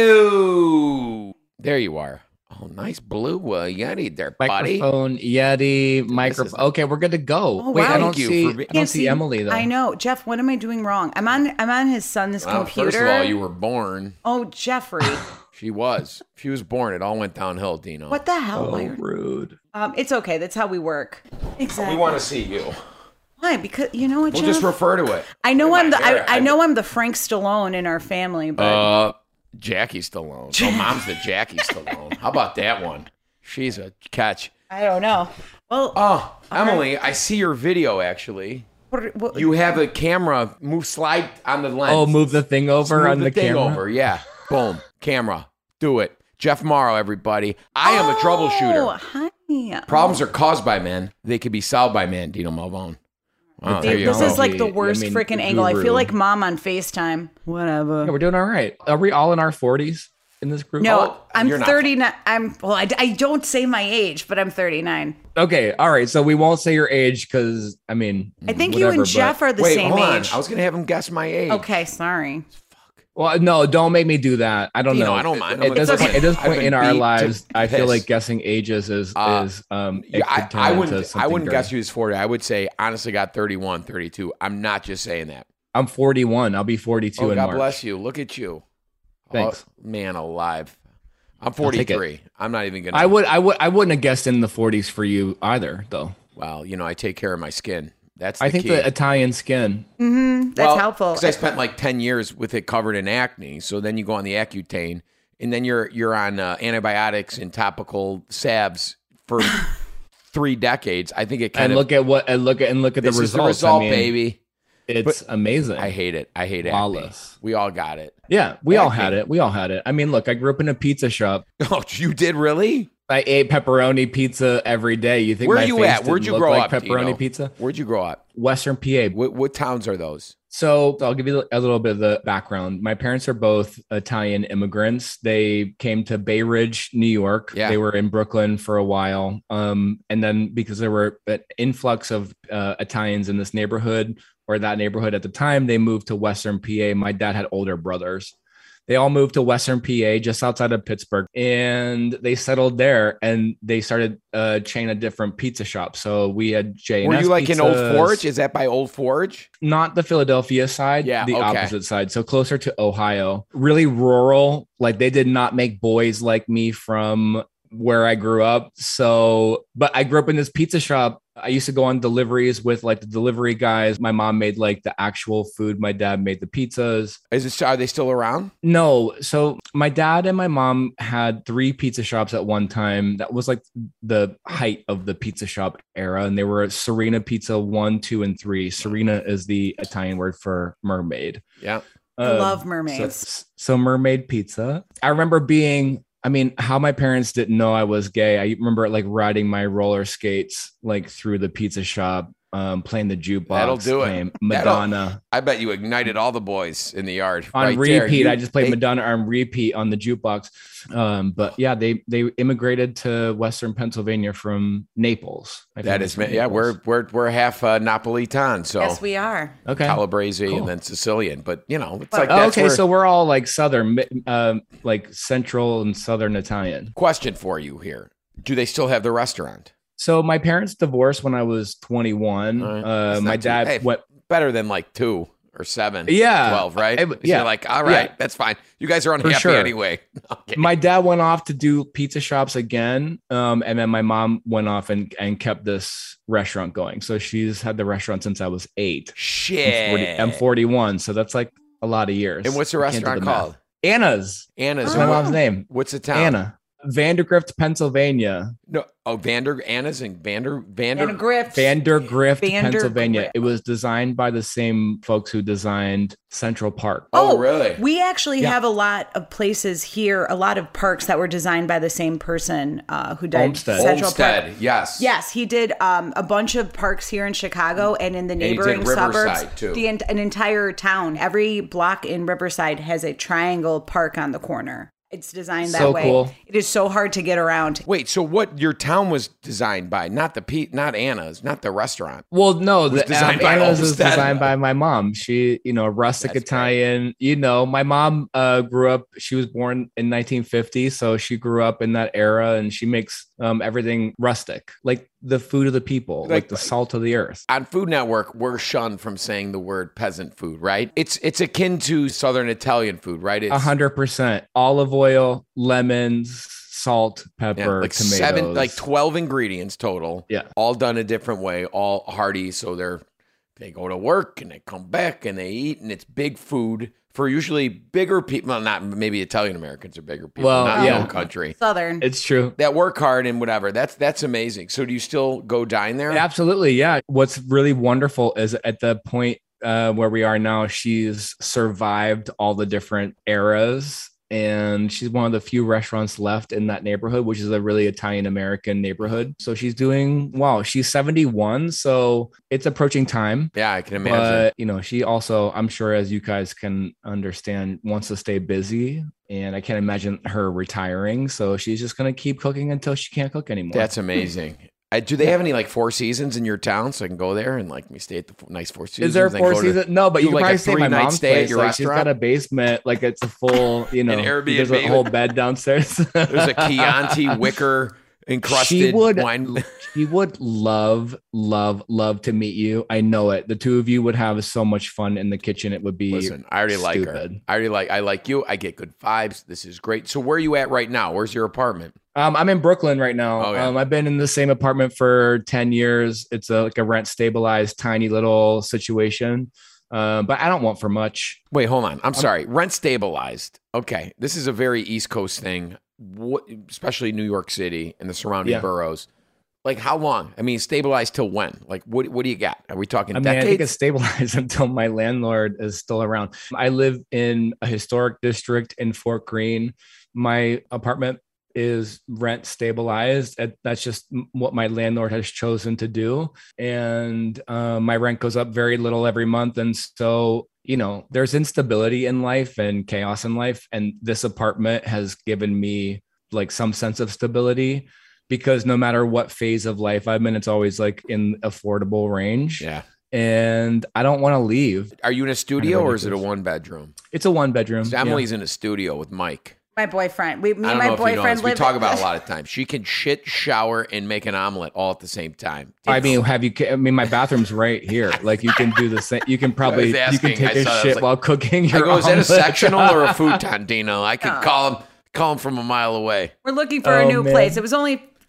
Yo. There you are. Oh, nice blue uh, Yeti there, buddy. Microphone, Yeti, microphone. Okay, we're good to go. Oh, Wait, wow. I don't Thank you see. for be- I don't see Emily though. I know, Jeff. What am I doing wrong? I'm on. I'm on his son's Well, computer. first of all, you were born. Oh, Jeffrey. She was. She was born. It all went downhill, Dino. What the hell? Oh, Why are- rude. Um, it's okay. That's how we work. Exactly. We want to see you. Why? Because you know what, We'll Jeff? just refer to it. I know Look at I'm my the. hair. I, I know I'm the Frank Stallone in our family, but Uh, Jackie Stallone. Oh, mom's the Jackie Stallone. How about that one? She's a catch. I don't know. Well, Oh, Emily, I see your video actually. what, what, You have a camera. Move, slide on the lens. Oh, move the thing over Move on the, the, thing camera. over. Yeah. Boom. Camera. Do it. Jeff Morrow, everybody. I am a Oh, troubleshooter. hi. Problems are caused by men. They can be solved by men, Dino Malvone. Wow, there you This go. is like the I worst mean, freaking the angle. I guru. feel like mom on FaceTime. Whatever. Yeah, we're doing all right. Are we all in our forties in this group? No, Oh, I'm you're not. thirty-nine. I'm well. I, I don't say my age, but I'm thirty-nine. Okay, all right. So we won't say your age because I mean, I think you whatever, and Jeff but- are the Wait, same hold on. age. I was going to have him guess my age. Okay, sorry. Well, no, don't make me do that. I don't Dino, know. I don't mind. At I'm this like- point, at this I've point been in our beat to lives, I feel piss. like guessing ages is Uh, is um. it Yeah, I, could turn I into wouldn't. I something wouldn't great. guess you was forty. I would say honestly, got thirty-one, thirty-two. I'm not just saying that. I'm forty-one. I'll be forty-two Oh, in God March. bless you. Look at you. Thanks. Oh, man alive. I'm take it. forty-three. I'm not even gonna. I would, I would, I wouldn't have guessed in the forties for you either, though. Well, you know, I take care of my skin. That's. The I think key. the Italian skin. That's Well, helpful. Because I spent like ten years with it covered in acne. So then you go on the Accutane, and then you're you're on uh, antibiotics and topical salves for three decades. I think it kind And of look at what, and look at, and look at the this is results. the result, I mean, baby. It's amazing. I hate it. I hate it. Flawless. We all got it. Yeah, we all Acne. had it. We all had it. I mean, look, I grew up in a pizza shop. Oh, you did really? I ate pepperoni pizza every day. You think Where my you face at? Where'd didn't you look grow like up? pepperoni Dino? pizza? Where'd you grow up? Western P A. What, what towns are those? So I'll give you a little bit of the background. My parents are both Italian immigrants. They came to Bay Ridge, New York. Yeah. They were in Brooklyn for a while. Um, and then because there were an influx of uh, Italians in this neighborhood or that neighborhood at the time, they moved to Western P A. My dad had older brothers. They all moved to Western P A, just outside of Pittsburgh, and they settled there. And they started a chain of different pizza shops. So we had J and Were S you like in Old pizzas. Forge? Is that by Old Forge? Not the Philadelphia side, Yeah, the okay. opposite side. So closer to Ohio, really rural. Like they did not make boys like me from where I grew up. So, but I grew up in this pizza shop I used to go on deliveries with like the delivery guys. My mom made like the actual food. My dad made the pizzas. Is it, are they still around? No. So my dad and my mom had three pizza shops at one time. That was like the height of the pizza shop era. And they were Serena Pizza one, two, and three. Serena is the Italian word for mermaid. Yeah. I Um, love mermaids. So, so mermaid pizza. I remember being, I mean, how my parents didn't know I was gay. I remember like riding my roller skates like through the pizza shop, um, playing the jukebox. That'll do it. playing Madonna. I bet you ignited all the boys in the yard. On right there. repeat. You- I just played they- Madonna on repeat on the jukebox. Um, but yeah, they they immigrated to Western Pennsylvania from Naples. I think That it's is, from yeah, Naples. we're we're we're half uh, Napolitan, so Yes, we are. okay. Calabrese Cool. and then Sicilian. But you know, it's Well, like Oh, that's okay, where- so we're all like Southern, mi- um, like Central and Southern Italian. Question for you here: do they still have the restaurant? So my parents divorced when I was twenty-one. All right. Uh, That's my not too- dad hey, went. better than like two or seven, Yeah. twelve, right? I- So yeah. you're like, all right, Yeah. that's fine. You guys are unhappy sure. anyway. Okay. My dad went off to do pizza shops again, um, and then my mom went off and, and kept this restaurant going. So she's had the restaurant since I was eight. I'm, Shit. forty, I'm forty-one, so that's like a lot of years. And what's the I can't do restaurant math. called? Anna's. Anna's. That's my mom's name. What's the town? Anna. Vandergrift, Pennsylvania. No. Oh, Vander. Anna's in Vander. Vander. And Griff. Vandergrift, Vandergrift. Pennsylvania. It was designed by the same folks who designed Central Park. Oh, really? We actually Yeah. have a lot of places here, a lot of parks that were designed by the same person uh, who did Olmsted. Central Park. Olmsted. Yes. Yes, he did um, a bunch of parks here in Chicago and in the he did neighboring Riverside, suburbs. too. The en- an entire town, every block in Riverside has a triangle park on the corner. It's designed that So way. cool. It is so hard to get around. Wait. So what? Your town was designed by not the Pete, not Anna's, not the restaurant. Well, no, the designed uh, by Anna's is Olmsted. designed by my mom. She, you know, rustic That's Italian. You know, my mom uh, grew up. She was born in nineteen fifty, so she grew up in that era, and she makes um, everything rustic, like the food of the people, like, Like- the salt of the earth. On Food Network, we're shunned from saying the word peasant food, right? It's it's akin to Southern Italian food, right? It's A hundred percent olive oil, lemons, salt, pepper, yeah, like tomatoes. seven, like twelve ingredients total. Yeah. all done a different way, all hearty. So they're they go to work and they come back and they eat, and it's big food for usually bigger people. Well, not maybe Italian Americans are bigger people, Well, not in yeah. the whole country. Southern. It's true. That work hard and whatever. That's that's amazing. So do you still go dine there? Absolutely. Yeah. What's really wonderful is at the point uh, where we are now, she's survived all the different eras. And she's one of the few restaurants left in that neighborhood, which is a really Italian American neighborhood. So she's doing wow. She's seventy-one. So it's approaching time. Yeah, I can imagine. But, you know, she also, I'm sure, as you guys can understand, wants to stay busy. And I can't imagine her retiring. So she's just going to keep cooking until she can't cook anymore. That's amazing. I, do they have any like Four Seasons in your town so I can go there and like me stay at the f- nice Four Seasons? Is there a then Four go to- Seasons? No, but do you can like a probably stay at my three-night mom's stay at place. your Like she's restaurant? got a basement, like it's a full, you know, Airbnb. there's a whole bed downstairs. There's a Chianti wicker encrusted She would- wine. She would love, love, love to meet you. I know it. The two of you would have so much fun in the kitchen. It would be. Listen, I already like her. stupid. I already like. I like you. I get good vibes. This is great. So where are you at right now? Where's your apartment? Um, I'm in Brooklyn right now. Oh, yeah. Um, I've been in the same apartment for ten years. It's a, like a rent stabilized, tiny little situation. Uh, but I don't want for much. Wait, hold on. I'm sorry. Rent stabilized. Okay, this is a very East Coast thing, what, especially New York City and the surrounding Yeah. boroughs. Like how long? I mean, stabilized till when? Like what? What do you got? Are we talking I mean, I think decades? it's stabilized until my landlord is still around. I live in a historic district in Fort Greene. My apartment is rent stabilized. And that's just what my landlord has chosen to do. And uh, my rent goes up very little every month. And so, you know, there's instability in life and chaos in life. And this apartment has given me like some sense of stability. Because no matter what phase of life I'm in, it's always like in affordable range. Yeah. And I don't want to leave. Are you in a studio or is it a ridiculous. one bedroom? It's a one bedroom. So Emily's in a studio with Mike. My boyfriend. We, me I and don't my know if you know boyfriend this. We live. talk about it a lot of times. She can shit, shower, and make an omelet all at the same time. I mean, have you? I mean, my bathroom's right here. Like you can do the same. You can probably you asking. can I take saw that. I a was shit like- while cooking I your go, is that a omelet. sectional or a futon, Dino? I could call him call him from a mile away. We're looking for a Oh, new man. place. It was only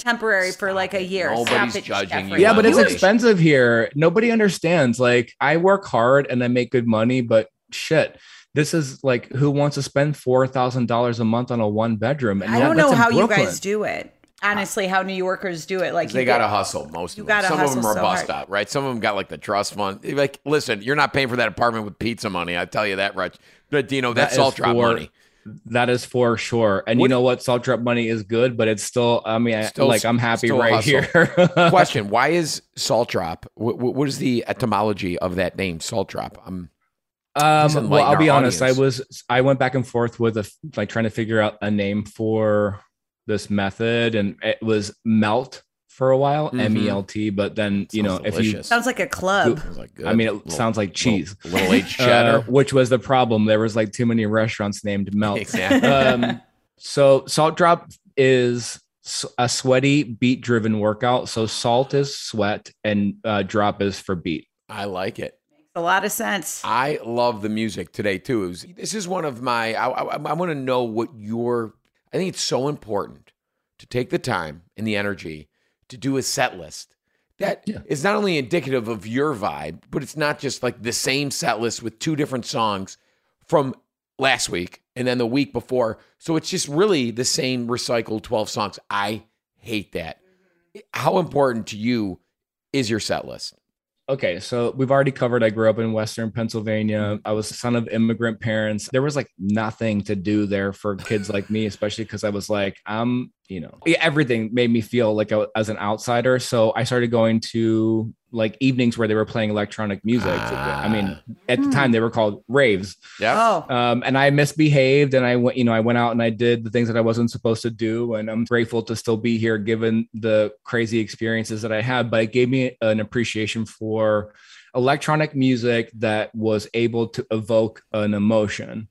temporary for like a year. Nobody's Stop it, judging Jeffrey. you. Yeah, but it's Nobody. expensive here. Nobody understands. Like, I work hard and I make good money, but shit, this is like, who wants to spend four thousand dollars a month on a one bedroom? And I that- don't that's know in how you Brooklyn. guys do it. Honestly, how New Yorkers do it. Like They you got to get- hustle, most you of them. gotta Some of them hustle are so bust hard. out, right? Some of them got like the trust fund. Like, listen, you're not paying for that apartment with pizza money. I tell you that, Rich. But, Dino, that's That salt is drop for- money. That is for sure. And What- you know what? Salt drop money is good, but it's still, I mean, I- Still- like, I'm happy still a right hustle. here. Question: why is salt drop? What, what is the etymology of that name, salt drop? Um, Please Um, enlighten well, I'll be our honest. I audience. was I went back and forth with a, like trying to figure out a name for this method, and it was melt for a while, Mhm. M E L T. But then you know, sounds if delicious. Sounds like a club. Sounds like good. I mean, it Little- sounds like cheese, little, little aged you, cheddar. uh, which was the problem. There was like too many restaurants named Melt. Exactly. um, so salt drop is s- a sweaty beat driven workout. So salt is sweat and uh, drop is for beat. I like it. A lot of sense. I love the music today too. It was- this is one of my. I, I, I want to know what your. I think it's so important to take the time and the energy to do a set list that Yeah. is not only indicative of your vibe, but it's not just like the same set list with two different songs from last week and then the week before. So it's just really the same recycled twelve songs. I hate that. How important to you is your set list? Okay, so we've already covered I grew up in Western Pennsylvania. I was the son of immigrant parents. There was like nothing to do there for kids like me, especially because I was like, I'm, you know, yeah, everything made me feel like I, as an outsider. So I started going to like evenings where they were playing electronic music. I mean, at the time they were called raves. Yeah. Oh, Um, and I misbehaved and I went, you know, I went out and I did the things that I wasn't supposed to do. And I'm grateful to still be here given the crazy experiences that I had. But it gave me an appreciation for electronic music that was able to evoke an emotion.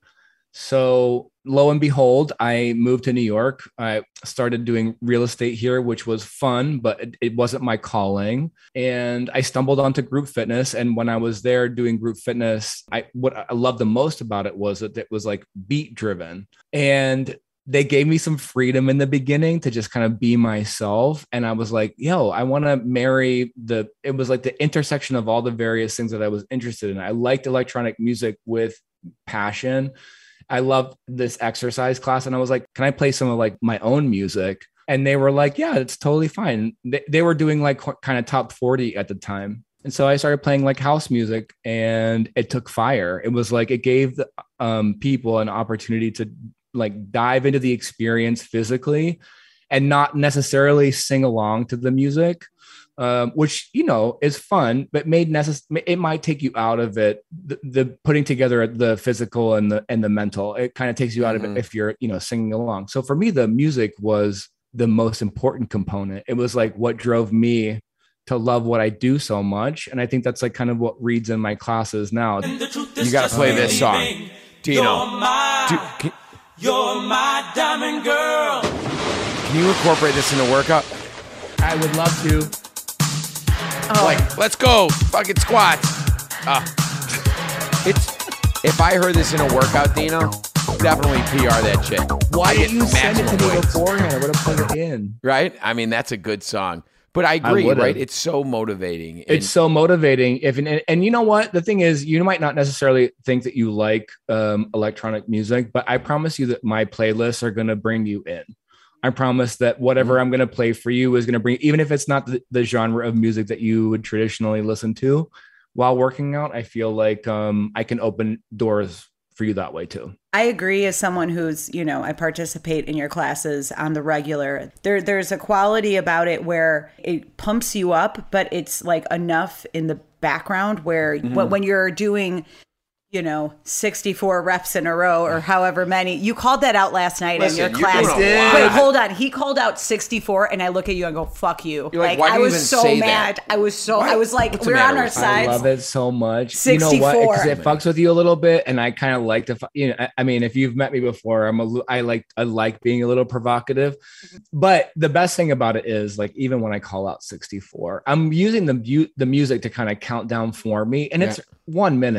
So lo and behold, I moved to New York. I started doing real estate here, which was fun, but it, it wasn't my calling. And I stumbled onto group fitness. And when I was there doing group fitness, I what I loved the most about it was that it was like beat driven. And they gave me some freedom in the beginning to just kind of be myself. And I was like, yo, I want to marry the, it was like the intersection of all the various things that I was interested in. I liked electronic music with passion. I loved this exercise class. And I was like, can I play some of like my own music? And they were like, yeah, it's totally fine. They, they were doing like kind of top forty at the time. And so I started playing like house music and it took fire. It was like, it gave the, um, people an opportunity to like dive into the experience physically and not necessarily sing along to the music. Um, which, you know, is fun, but made necessary. It might take you out of it. The, the putting together the physical and the and the mental, it kind of takes you out Mhm. of it if you're, you know, singing along. So for me, the music was the most important component. It was like what drove me to love what I do so much, and I think that's like kind of what reads in my classes now. You got to play this song, Dino. Do, can, You're my diamond girl. can you incorporate this in a workout? I would love to. oh. Like, let's go, fucking squats. Uh, it's if I heard this in a workout, Dino, definitely P R that shit. Why I get didn't you send it to maximum me weights, beforehand? I would have put it in. right? I mean, that's a good song. But I agree, would've. right? It's so motivating. And- It's so motivating. If and, and you know what, the thing is, you might not necessarily think that you like um, electronic music, but I promise you that my playlists are going to bring you in. I promise that whatever I'm going to play for you is going to bring, even if it's not the, the genre of music that you would traditionally listen to while working out. I feel like um, I can open doors for you that way too. I agree as someone who's, you know, I participate in your classes on the regular. There there's a quality about it where it pumps you up, but it's like enough in the background where Mm-hmm. when, when you're doing, you know, sixty-four reps in a row or however many. You called that out last night Listen, in your you're class. doing a lot. Wait, hold on. He called out sixty-four and I look at you and go, fuck you. You're like, why do I you was even so say mad. that? I was so, Why? I was like, What's the we're matter on our with you? sides. I love it so much. You know what? sixty-four. Because it fucks with you a little bit, and I kind of like to, fu- you know, I, I mean, if you've met me before, I'm a, li- I like, I like being a little provocative. But the best thing about it is, like, even when I call out sixty-four, I'm using the mu- the music to kind of count down for me, and it's one minute.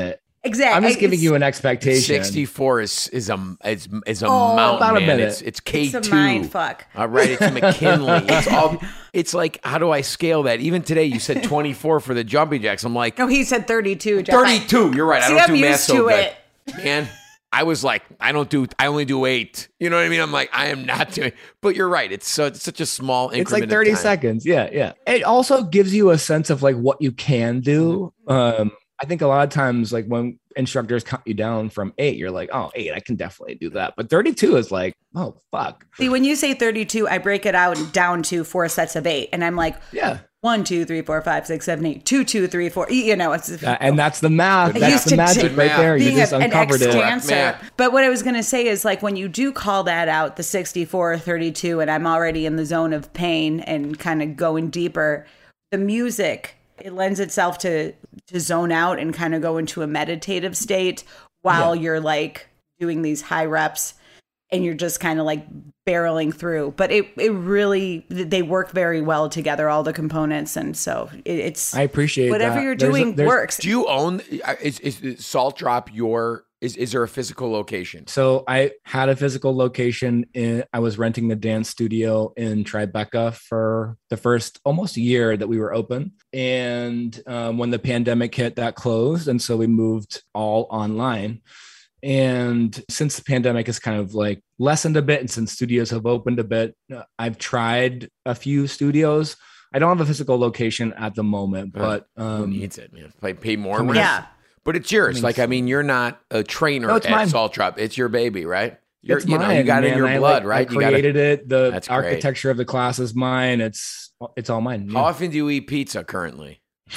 Exactly. I'm just giving you an expectation. sixty-four is is a is, is a Oh, mountain, about a man. minute. It's it's K two. It's a mind fuck. All right, it's McKinley. It's all. It's like, how do I scale that? Even today, you said twenty-four for the jumping jacks. I'm like, No, he said thirty-two. Jeff. thirty-two. You're right. See, I don't I'm do math used so to good. it. Man, I was like, I don't do. I only do eight. You know what I mean? I'm like, I am not doing. But you're right. It's so it's such a small increment. It's like of thirty time. seconds. Yeah, yeah. It also gives you a sense of like what you can do. Um, I think a lot of times, like when instructors cut you down from eight, you're like, oh, eight, I can definitely do that. But thirty-two is like, oh, fuck. See, when you say thirty-two, I break it out down to four sets of eight. And I'm like, Yeah. one, two, three, four, five, six, seven, eight, two, two, three, four. You know, it's Uh, and that's the math. I That's used the to magic do- right there. You being just a- an uncovered it. ex-dancer. Math. But what I was going to say is like when you do call that out, the sixty-four, thirty-two, and I'm already in the zone of pain and kind of going deeper, the music, it lends itself to to zone out and kind of go into a meditative state while you're like doing these high reps and you're just kind of like barreling through. But it it really, they work very well together, all the components. And so it, it's I appreciate whatever that. you're There's a- doing there's- works. Do you own? Is, is Salt Drop your? Is is there a physical location? So I had a physical location in, I was renting the dance studio in Tribeca for the first almost year that we were open. And um, when the pandemic hit, that closed. And so we moved all online. And since the pandemic has kind of like lessened a bit, and since studios have opened a bit, uh, I've tried a few studios. I don't have a physical location at the moment, but Who um, needs it, man? Pay, pay more. I mean, when it's- Yeah. But it's yours. I mean, like, I mean, you're not a trainer No, it's at mine. Salt Drop. It's your baby, right? You're, it's you know, mine, you got it in man. your I, blood, like, right? I You gotta- created it. The That's great. architecture of the class is mine. It's it's all mine. How Yeah. often do you eat pizza currently?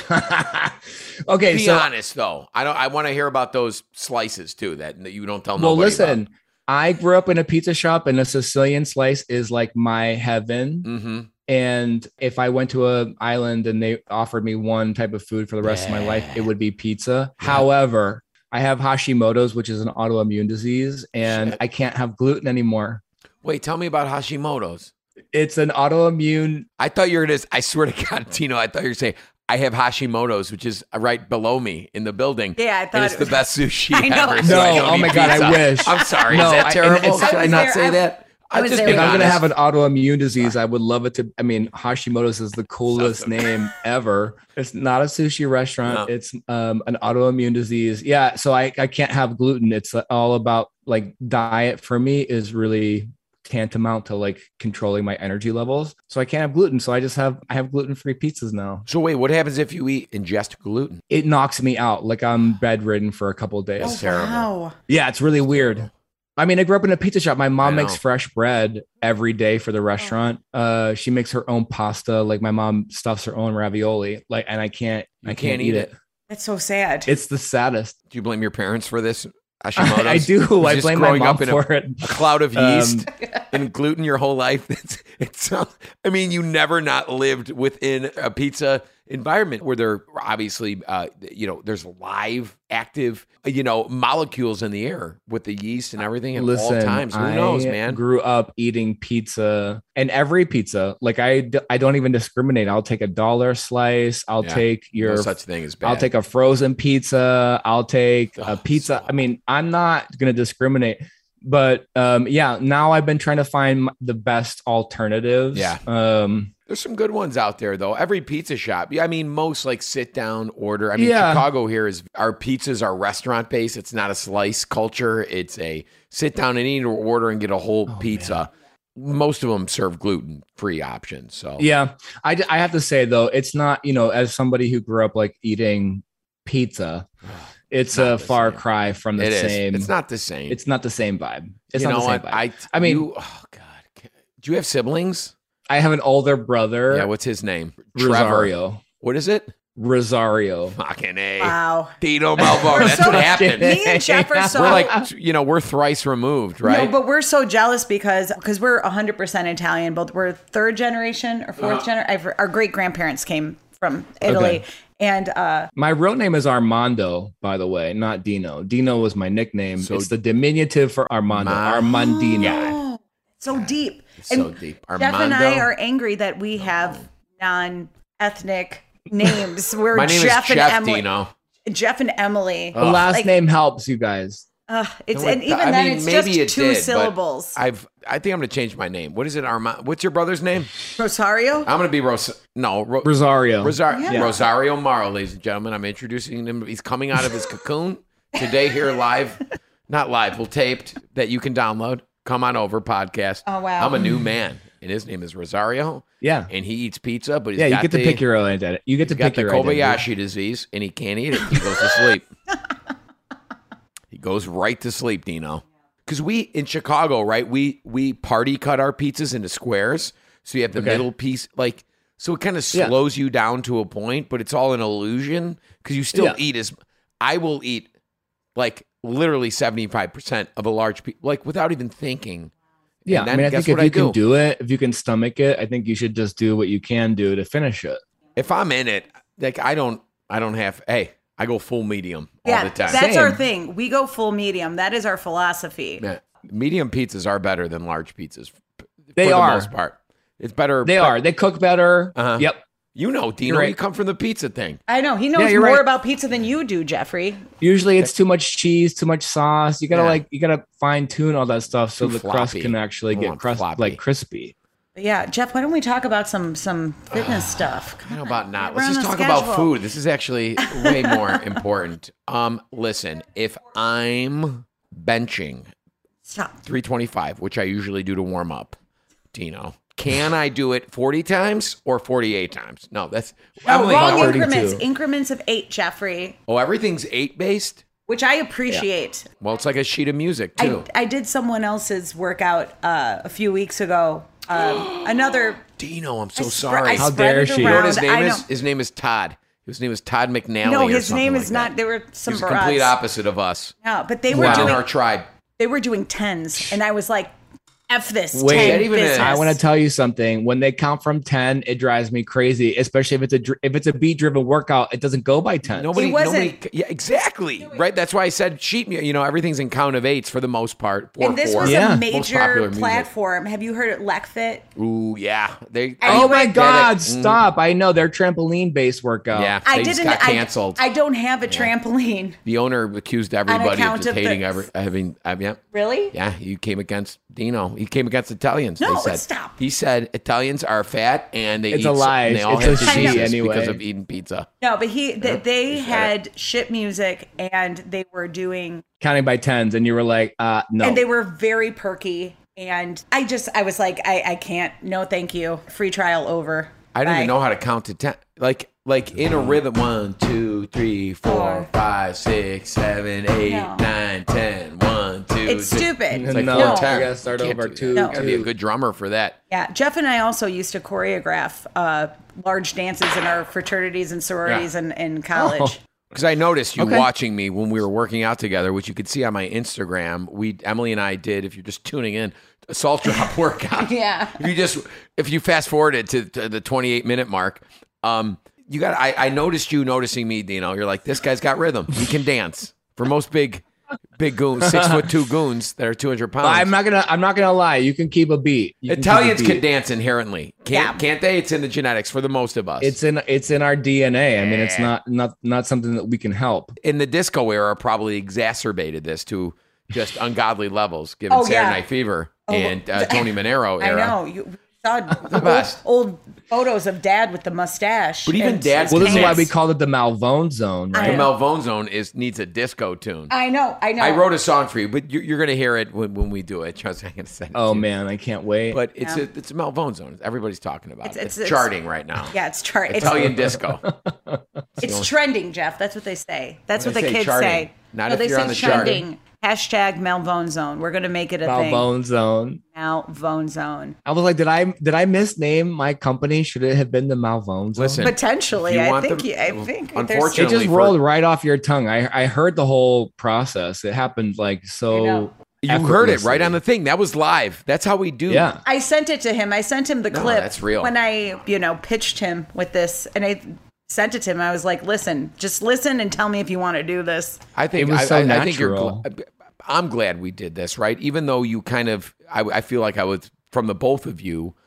Okay, Be so honest, though. I don't. I want to hear about those slices too that, that you don't tell well, nobody listen. I grew up in a pizza shop, and a Sicilian slice is like my heaven. Mm-hmm. And if I went to an island and they offered me one type of food for the rest of my life, it would be pizza. However, I have Hashimoto's, which is an autoimmune disease, and Shit. I can't have gluten anymore. Wait, tell me about Hashimoto's. It's an autoimmune. I thought you were gonna. I swear to God, Tino, I thought you were saying I have Hashimoto's, which is right below me in the building. Yeah, I and thought it's it the was- best sushi I know. ever. No, so I don't oh eat my God, I pizza. wish. I'm sorry. No, is that I- terrible? and it's- Should I I not was say there. that? I was just there being If I'm with gonna honest. have an autoimmune disease, I would love it to. I mean, Hashimoto's is the coolest Sounds so name ever. It's not a sushi restaurant. No. It's um, an autoimmune disease. Yeah, so I, I can't have gluten. It's all about like diet for me is really tantamount to like controlling my energy levels. So I can't have gluten. So I just have I have gluten free pizzas now. So wait, what happens if you eat ingest gluten? It knocks me out. Like I'm bedridden for a couple of days. That's terrible. Wow. Yeah, it's really weird. I mean, I grew up in a pizza shop. My mom I makes know. fresh bread every day for the restaurant. Uh, she makes her own pasta. Like my mom stuffs her own ravioli. Like, and I can't, You I can't can't, eat eat it. it. That's so sad. It's the saddest. Do you blame your parents for this? Hashimoto's? I, I do. Was I just blame my growing mom up in for a, it. a cloud of Um, yeast and gluten your whole life. It's, it sounds, I mean, you never not lived within a pizza environment where there obviously, uh, you know, there's live, active, you know, molecules in the air with the yeast and everything at all Listen, times. Who I knows, man? grew up eating pizza and every pizza. Like I, d- I don't even discriminate. I'll take a dollar slice. I'll Yeah. take No your such thing as bad. I'll take a frozen pizza. I'll take Oh, a pizza. so- I mean, I'm not going to discriminate, but um, yeah, now I've been trying to find m- the best alternatives. Yeah. Um, There's some good ones out there, though. Every pizza shop, yeah, I mean, most like sit down order. I mean, Yeah. Chicago here is our pizzas are restaurant based. It's not a slice culture. It's a sit down and eat or order and get a whole Oh, pizza. Most of them serve gluten free options. So yeah, I, d- I have to say though, it's not, you know, as somebody who grew up like eating pizza, it's not a the far same. cry from the it is. same. It's not the same. It's not the same vibe. It's you not know the same what? vibe. I I mean- you, oh god, do you have siblings? I have an older brother, Yeah. What's his name? Rosario. What is it? Rosario. Fucking a. Wow. Tino Malvo. That's so- what happened. Me and Jeff are so We're like, you know, we're thrice removed, right? No, but we're so jealous because because we're one hundred percent Italian. Both we're third generation or fourth Uh-huh. generation. Our great grandparents came from Italy, Okay. and uh, My real name is Armando, by the way, not Dino. Dino was my nickname. So- it's the diminutive for Armando. Ma- Armandino. oh, so deep. It's so And deep. Jeff and I Armando. are angry that we have non-ethnic names. We're My name Jeff is Chef and Emily. Dino. Jeff and Emily. The last Like- name helps, you guys. Uh, it's No, it- and even I then mean, it's maybe just it two did, but syllables. I've. I think I'm going to change my name. What is it, Armand? What's your brother's name? Rosario. I'm going to be Ros. No, Ro- Rosario. Rosar- Yeah. Rosario Morrow, ladies and gentlemen. I'm introducing him. He's coming out of his cocoon today here live. Not live, well taped that you can download. Come on over podcast. Oh, wow. I'm a new man, and his name is Rosario. Yeah. And he eats pizza, but he's Yeah, you got get to the, pick your own identity. You get to he's got pick the your Kobayashi identity. disease, and he can't eat it. He goes to sleep. He goes right to sleep, Dino. Because we in Chicago, right? We we party cut our pizzas into squares, so you have the Okay. middle piece, like so it kind of Yeah. slows you down to a point, but it's all an illusion because you still Yeah. eat as I will eat like literally seventy-five percent of a large piece, like without even thinking. Yeah, And I then mean, I guess think if what you I can do? do it, if you can stomach it, I think you should just do what you can do to finish it. If I'm in it, like I don't, I don't have. Hey, I go full medium all yeah, the time. that's our Same. thing. We go full medium. That is our philosophy. Yeah. Medium pizzas are better than large pizzas. f- They for the are. most part. It's better. They but- are. They cook better. Uh-huh. Yep. You know, Dino, You're right. you come from the pizza thing. I know he knows you're more right. about pizza than you do, Jeffrey. Usually it's too much cheese, too much sauce. You gotta Yeah. like you gotta fine tune all that stuff so Too the crust floppy. can actually I get want crust floppy. like crispy. But yeah, Jeff, why don't we talk about some some fitness stuff? Come How on, about not? we're Let's on just the talk about schedule. food. This is actually way more important. Um, listen, if I'm benching Stop. three twenty-five, which I usually do to warm up, Dino, can I do it forty times or forty-eight times? No, that's No, Emily. wrong thirty-two. increments. Increments of eight, Jeffrey, Oh, everything's eight based. which I appreciate. Well, it's like a sheet of music too. I, I did someone else's workout uh, a few weeks ago. Um, another. Dino, I'm so I spre- sorry. I How spread dare it she. You know what around. his name I is? know- His name is Todd. His name is Todd McNally. No, or his something name like is not. that. There were some He's the complete brats. opposite of us. No, but they were Not in doing. our tribe. They were doing tens, and I was like, "F this." Wait, ten that even is- business. I want to tell you something. When they count from ten, it drives me crazy. Especially if it's a dr- if it's a beat driven workout, it doesn't go by ten. Nobody, It wasn't- nobody, yeah, exactly, right. That's why I said sheet. mu- You know, everything's in count of eights for the most part. Four, And this four. was Yeah. a Most major popular music. platform. Have you heard of LecFit? Ooh, yeah. They. Oh you my get it. God! Mm. Stop! I know they're trampoline based workout. Yeah, I they didn't. just got I- canceled. I, don't have a trampoline. the owner accused everybody of account just of hating the- every having. Uh, yeah, Really? yeah. He came against Dino. He came against Italians. No, they said. stop. He said Italians are fat and they It's eat. a lie. And they all It's have a she diseases anyway. because of eating pizza. No, but he. Th- they he said had shit music, and they were doing, Counting by tens, and you were like, uh, no. and they were very perky. And I just, I was like, I, I can't. No, thank you. Free trial over. I don't Bye. even know how to count to ten. Like, like in a rhythm. One, two, three, four, Four. five, six, seven, eight, No. nine, ten. One, two. It's six. stupid. It's like No, four, you ten. gotta start Can't over do two, that. You gotta be a two. good drummer for that. Yeah, Jeff and I also used to choreograph uh, large dances in our fraternities and sororities Yeah. in, in college. Oh. Because I noticed you Okay. watching me when we were working out together, which you could see on my Instagram. We Emily and I did. If you're just tuning in, a salt drop workout. Yeah. If you just if you fast forwarded to, to the twenty-eight minute mark, um, you got. I, I noticed you noticing me. You know, you're like, this guy's got rhythm. He can dance. For most big, big goons, six foot two goons that are two hundred pounds. I'm not gonna. I'm not gonna lie. You can keep a beat. You can keep a Italians beat. can dance inherently, can't Yeah. can't they? It's in the genetics for the most of us. It's in. It's in our D N A. I mean, it's not not not something that we can help. in the disco era probably exacerbated this to just ungodly levels, given Oh, Saturday yeah. Night Fever Oh, and uh, Tony Manero I era. know. You saw The best. old, old photos of Dad with the mustache. But even and Dad's his Well, this is why pants. we call it the Malvone zone, I right? The know. Melvone Zone is needs a disco tune. I know. I know. I wrote a song for you, but you're, you're going to hear it when, when we do it. Trust me, I'm going to send it Oh to you. man, I can't wait. But it's Yeah. a it's a Melvone Zone. Everybody's talking about It's- it. It's, it's- it's- charting right now. Yeah, it's chart. It's, Italian disco. it's trending, Jeff. That's what they say. That's When what they the say kids charting, say. not No, if they you're say on the chart. trending. Hashtag Malvone Zone. We're gonna make it a thing. Malvone zone. Malvone Zone. I was like, did I did I misname my company? Should it have been the Malvone zone? Listen, Potentially, If you I want think. the- you, I think. there's- unfortunately- it just for- rolled right off your tongue. I I heard the whole process. It happened like I so. know. you heard it right effortlessly. on the thing. That was live. That's how we do. Yeah. I sent it to him. I sent him the No, clip. that's real. When I, you know, pitched him with this, and I sent it to him. I was like, "Listen, just listen and tell me if you want to do this." I think It was I, so I, I think you're. natural. Gl- I'm glad we did this, right? Even though you kind of, I, I feel like I was from the both of you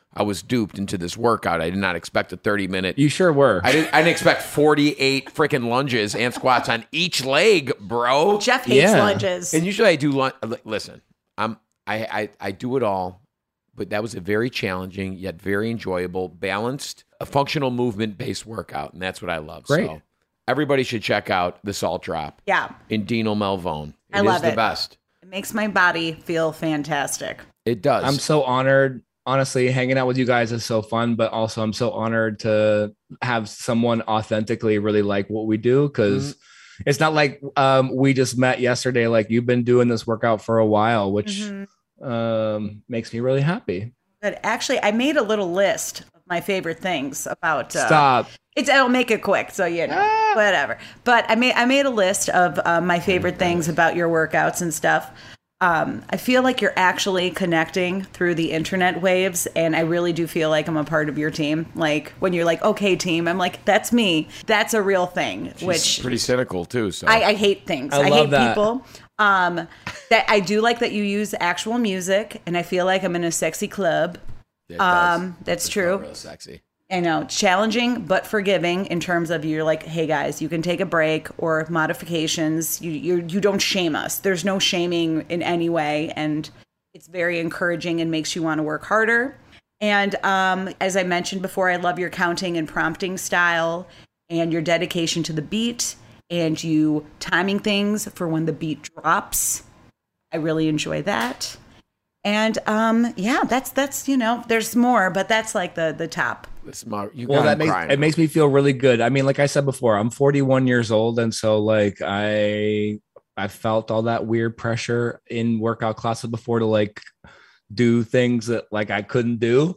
I was duped into this workout. I did not expect a thirty minute. You sure were. I didn't. I didn't expect forty-eight freaking lunges and squats on each leg, bro. Jeff hates Yeah. lunges. And usually I do lunge. Listen, I'm. I, I I do it all, but that was a very challenging yet very enjoyable, balanced, a functional movement based workout, and that's what I love. Great. So everybody should check out the Salt Drop. Yeah. In Dino Melvone. It I love is the it. best. It makes my body feel fantastic. It does. I'm so honored. Honestly, hanging out with you guys is so fun, but also I'm so honored to have someone authentically really like what we do, because Mm-hmm. it's not like um, we just met yesterday. Like, you've been doing this workout for a while, which Mm-hmm. um, makes me really happy. But actually, I made a little list of my favorite things about. Uh, Stop. It's. I'll make it quick, so you know, Ah. whatever. But I made I made a list of uh, my favorite things about your workouts and stuff. Um, I feel like you're actually connecting through the internet waves, and I really do feel like I'm a part of your team. Like when you're like, "Okay, team," I'm like, "That's me. That's a real thing." She's which pretty cynical too. So I, I hate things. I I, love hate that. people. Um, that I do like that you use actual music, and I feel like I'm in a sexy club. It does. Um, that's It's true. not real sexy. I know, challenging but forgiving in terms of you're like, hey guys, you can take a break or modifications. You you you don't shame us. There's no shaming in any way, and it's very encouraging and makes you want to work harder. And um, as I mentioned before, I love your counting and prompting style and your dedication to the beat and you timing things for when the beat drops. I really enjoy that. And um, yeah, that's that's you know, there's more, but that's like the the top. This mo- you Well, got that him makes crying. it makes me feel really good. I mean, like I said before, I'm forty-one years old, and so like I I felt all that weird pressure in workout classes before to like do things that like I couldn't do.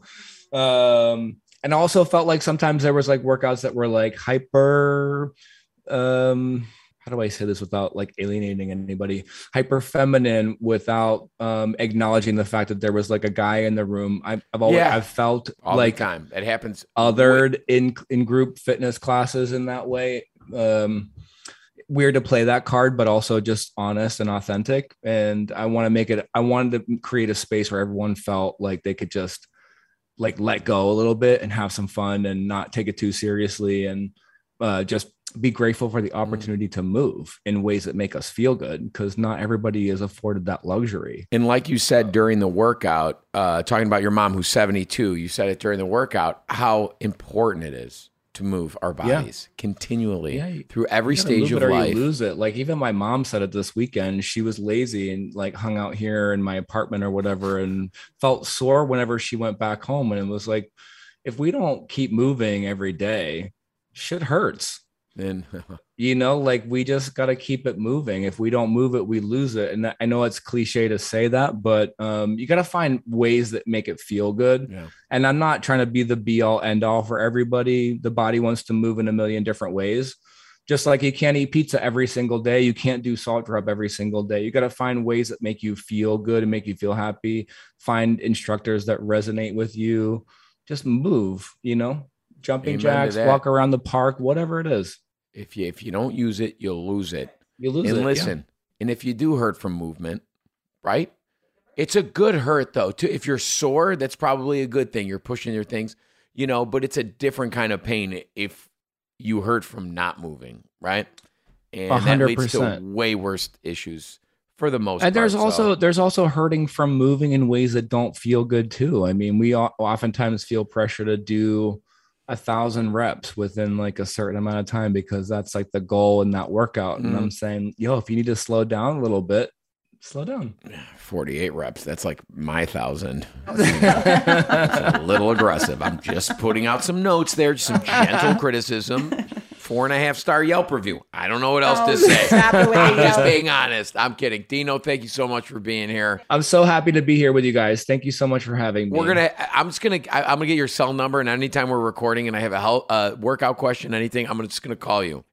Um, and I also felt like sometimes there was like workouts that were like hyper um how do I say this without like alienating anybody? Hyper feminine without um, acknowledging the fact that there was like a guy in the room. I've, I've always Yeah. I've felt all like the time. It happens. othered in in group fitness classes in that way. Um, weird to play that card, but also just honest and authentic. And I want to make it. I wanted to create a space where everyone felt like they could just like let go a little bit and have some fun and not take it too seriously and uh, just be grateful for the opportunity to move in ways that make us feel good, because not everybody is afforded that luxury. And like you said during the workout, uh, talking about your mom who's seventy-two, you said it during the workout, how important it is to move our bodies continually Yeah, you- through every You gotta stage move of it or life. you lose it. Like even my mom said it this weekend. She was lazy and like hung out here in my apartment or whatever, and felt sore whenever she went back home. And it was like, if we don't keep moving every day, shit hurts. Then You know, like we just got to keep it moving. If we don't move it, we lose it. And I know it's cliche to say that, but um, you got to find ways that make it feel good. Yeah. And I'm not trying to be the be all end all for everybody. The body wants to move in a million different ways. Just like you can't eat pizza every single day. You can't do salt drop every single day. You got to find ways that make you feel good and make you feel happy. Find instructors that resonate with you. Just move, you know, jumping Amen to jacks, that. walk around the park, whatever it is. if you if you don't use it, you'll lose it. You lose and it. listen, and if you do hurt from movement, right? It's a good hurt though. To if you're sore, that's probably a good thing. You're pushing your things, you know, but it's a different kind of pain if you hurt from not moving, right? And A that hundred leads to percent. way worse issues for the most And part. there's so- also there's also hurting from moving in ways that don't feel good too. I mean, we o- oftentimes feel pressure to do a thousand reps within like a certain amount of time because that's like the goal in that workout. And Mhm. I'm saying, yo, if you need to slow down a little bit, slow down. forty-eight reps. That's like my thousand. That's a little aggressive. I'm just putting out some notes there, just some gentle criticism. Four and a half star Yelp review. I don't know what else to say. Stop it with I'm the just Yelp. being honest. I'm kidding. Dino, thank you so much for being here. I'm so happy to be here with you guys. Thank you so much for having me. We're gonna. I'm just gonna. I, I'm gonna get your cell number, and anytime we're recording, and I have a health, uh, workout question, anything, I'm gonna, just gonna call you.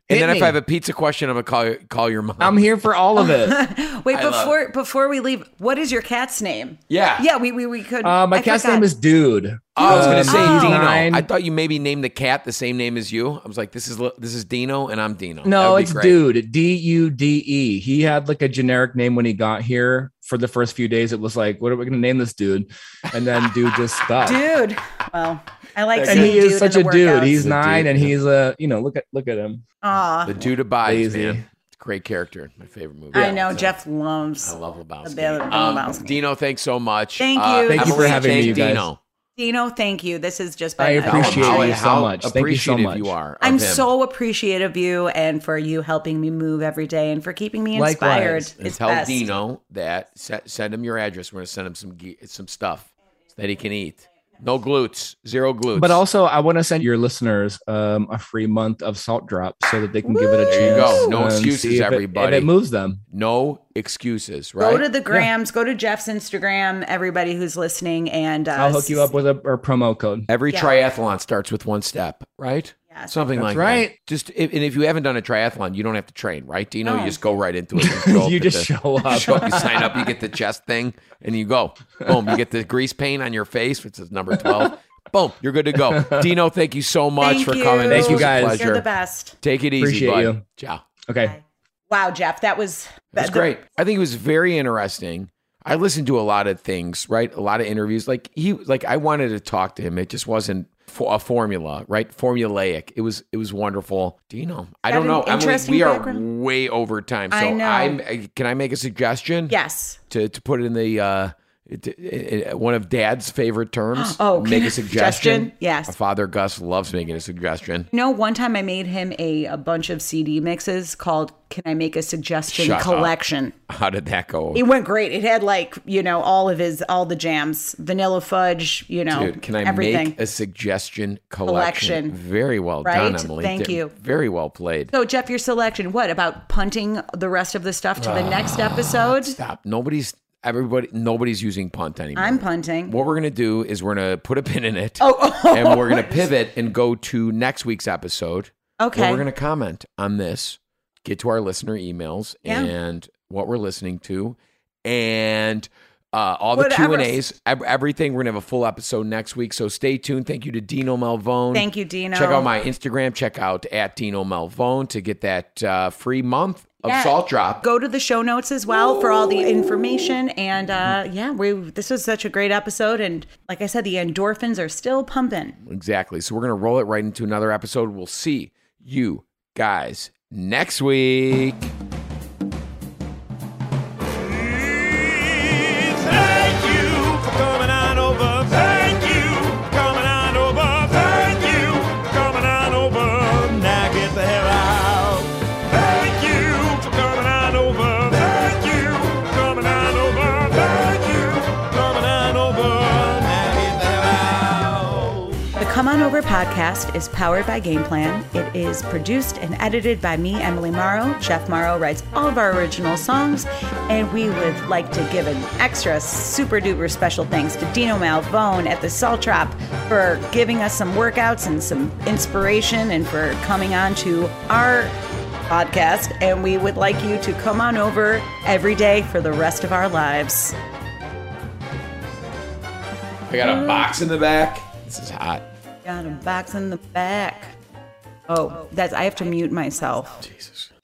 And Hit then if me. I have a pizza question, I'm gonna call call your mom. I'm here for all of it. Wait, I love before before we leave, what is your cat's name? Yeah. Yeah, we we, we could. Uh, my I cat's forgot. name is Dude. Oh, I was gonna Um, say Oh. Dino. nine. I thought you maybe named the cat the same name as you. I was like, this is li- this is Dino, and I'm Dino. That No, would be it's great. Dude. D U D E. He had like a generic name when he got here. For the first few days, it was like, what are we going to name this dude? And then Dude just stuck. Dude. Well, I like And saying he dude is such in a the dude. workouts. He's The nine, dude, and yeah. he's a you know look at look at him. Aw, The Dude abides, Lazy. man. It's a great character. My favorite movie. I know So, Jeff loves I love Lebowski. The Big Um, Lebowski. Dino, thanks so much. Thank Uh, you. Thank you for Emily, having me, thank you guys. Dino. Dino. Thank you. This has just been. I a- appreciate how, you so how much. Thank you so appreciative much. you are. of I'm him. so appreciative of you and for you helping me move every day and for keeping me inspired. Likewise. And It's tell best. Dino that se- send him your address. We're gonna send him some ge- some stuff that he can eat. No glutes, zero glutes. But also, I want to send your listeners um, a free month of Salt Drop so that they can give it a chance. There you go. No um, excuses, see if it- everybody. If it moves them. no excuses, right? Go to the Grams, go to Jeff's Instagram, everybody who's listening, and uh, I'll hook you up with a, a promo code. Every Yeah. triathlon starts with one step, right? Yeah. Something That's like right. that. Just if, and if you haven't done a triathlon, you don't have to train, right? Dino, No. you just go right into it. You, show up You at just the- show up. show up, you sign up, you get the chest thing, and you go. Boom, you get the grease paint on your face, which is number twelve. Boom, you're good to go. Dino, thank you so much Thank for you. coming. Thank This you, was a guys. pleasure. You're the best. Take it easy, Appreciate bud. you. Ciao. Okay. Wow, Jeff, that was That's the- great. I think it was very interesting. I listened to a lot of things, right? A lot of interviews. Like he, like I wanted to talk to him. It just wasn't for a formula, right? Formulaic. It was, it was wonderful. Do you know? I Got don't an know. Emily, interesting we are background? way over time. So I know. I'm. Can I make a suggestion? Yes. To to put it in the uh, it, it, one of Dad's favorite terms. Oh, make can- a suggestion. suggestion? Yes. Our father Gus loves making a suggestion. You know, one time I made him a, a bunch of C D mixes called Can I Make a Suggestion Shut up. Collection. How did that go? It went great. It had like, you know, all of his, all the jams, vanilla fudge, you know, Dude, can I everything. make a suggestion collection? Collection. Very well done, Right? Emily. Thank Did- you. Very well played. So, Jeff, your selection, what about punting the rest of the stuff to the next episode? Stop. Nobody's everybody. Nobody's using punt anymore. I'm punting. What we're gonna do is we're gonna put a pin in it. Oh, oh. and we're gonna pivot and go to next week's episode. Okay. Where we're gonna comment on this, get to our listener emails Yeah. and what we're listening to, and uh, all the Whatever. Q and A's, ev- everything. We're gonna have a full episode next week, so stay tuned. Thank you to Dino Malvone. Thank you, Dino. Check out my Instagram. Check out at Dino Malvone to get that uh, free month of Yeah. Salt Drop. Go to the show notes as well for all the information. And uh, yeah, we this was such a great episode. And like I said, the endorphins are still pumping. Exactly. So we're gonna roll it right into another episode. We'll see you guys next week. Thank you for coming on over. Thank you for coming on over. Thank you for coming on over. Now get the hell out. Thank you for coming on over. Thank you for coming on over. Thank you for coming on over. Now get the hell out. The Come On Over podcast is powered by Game Plan. It is produced and edited by me, Emily Morrow. Jeff Morrow writes all of our original songs. And we would like to give an extra super duper special thanks to Dino Malvone at the Salt Drop for giving us some workouts and some inspiration and for coming on to our podcast. And we would like you to come on over every day for the rest of our lives. I got a box in the back. This is hot. Got a box in the back. Oh, that's I have to mute myself. Jesus.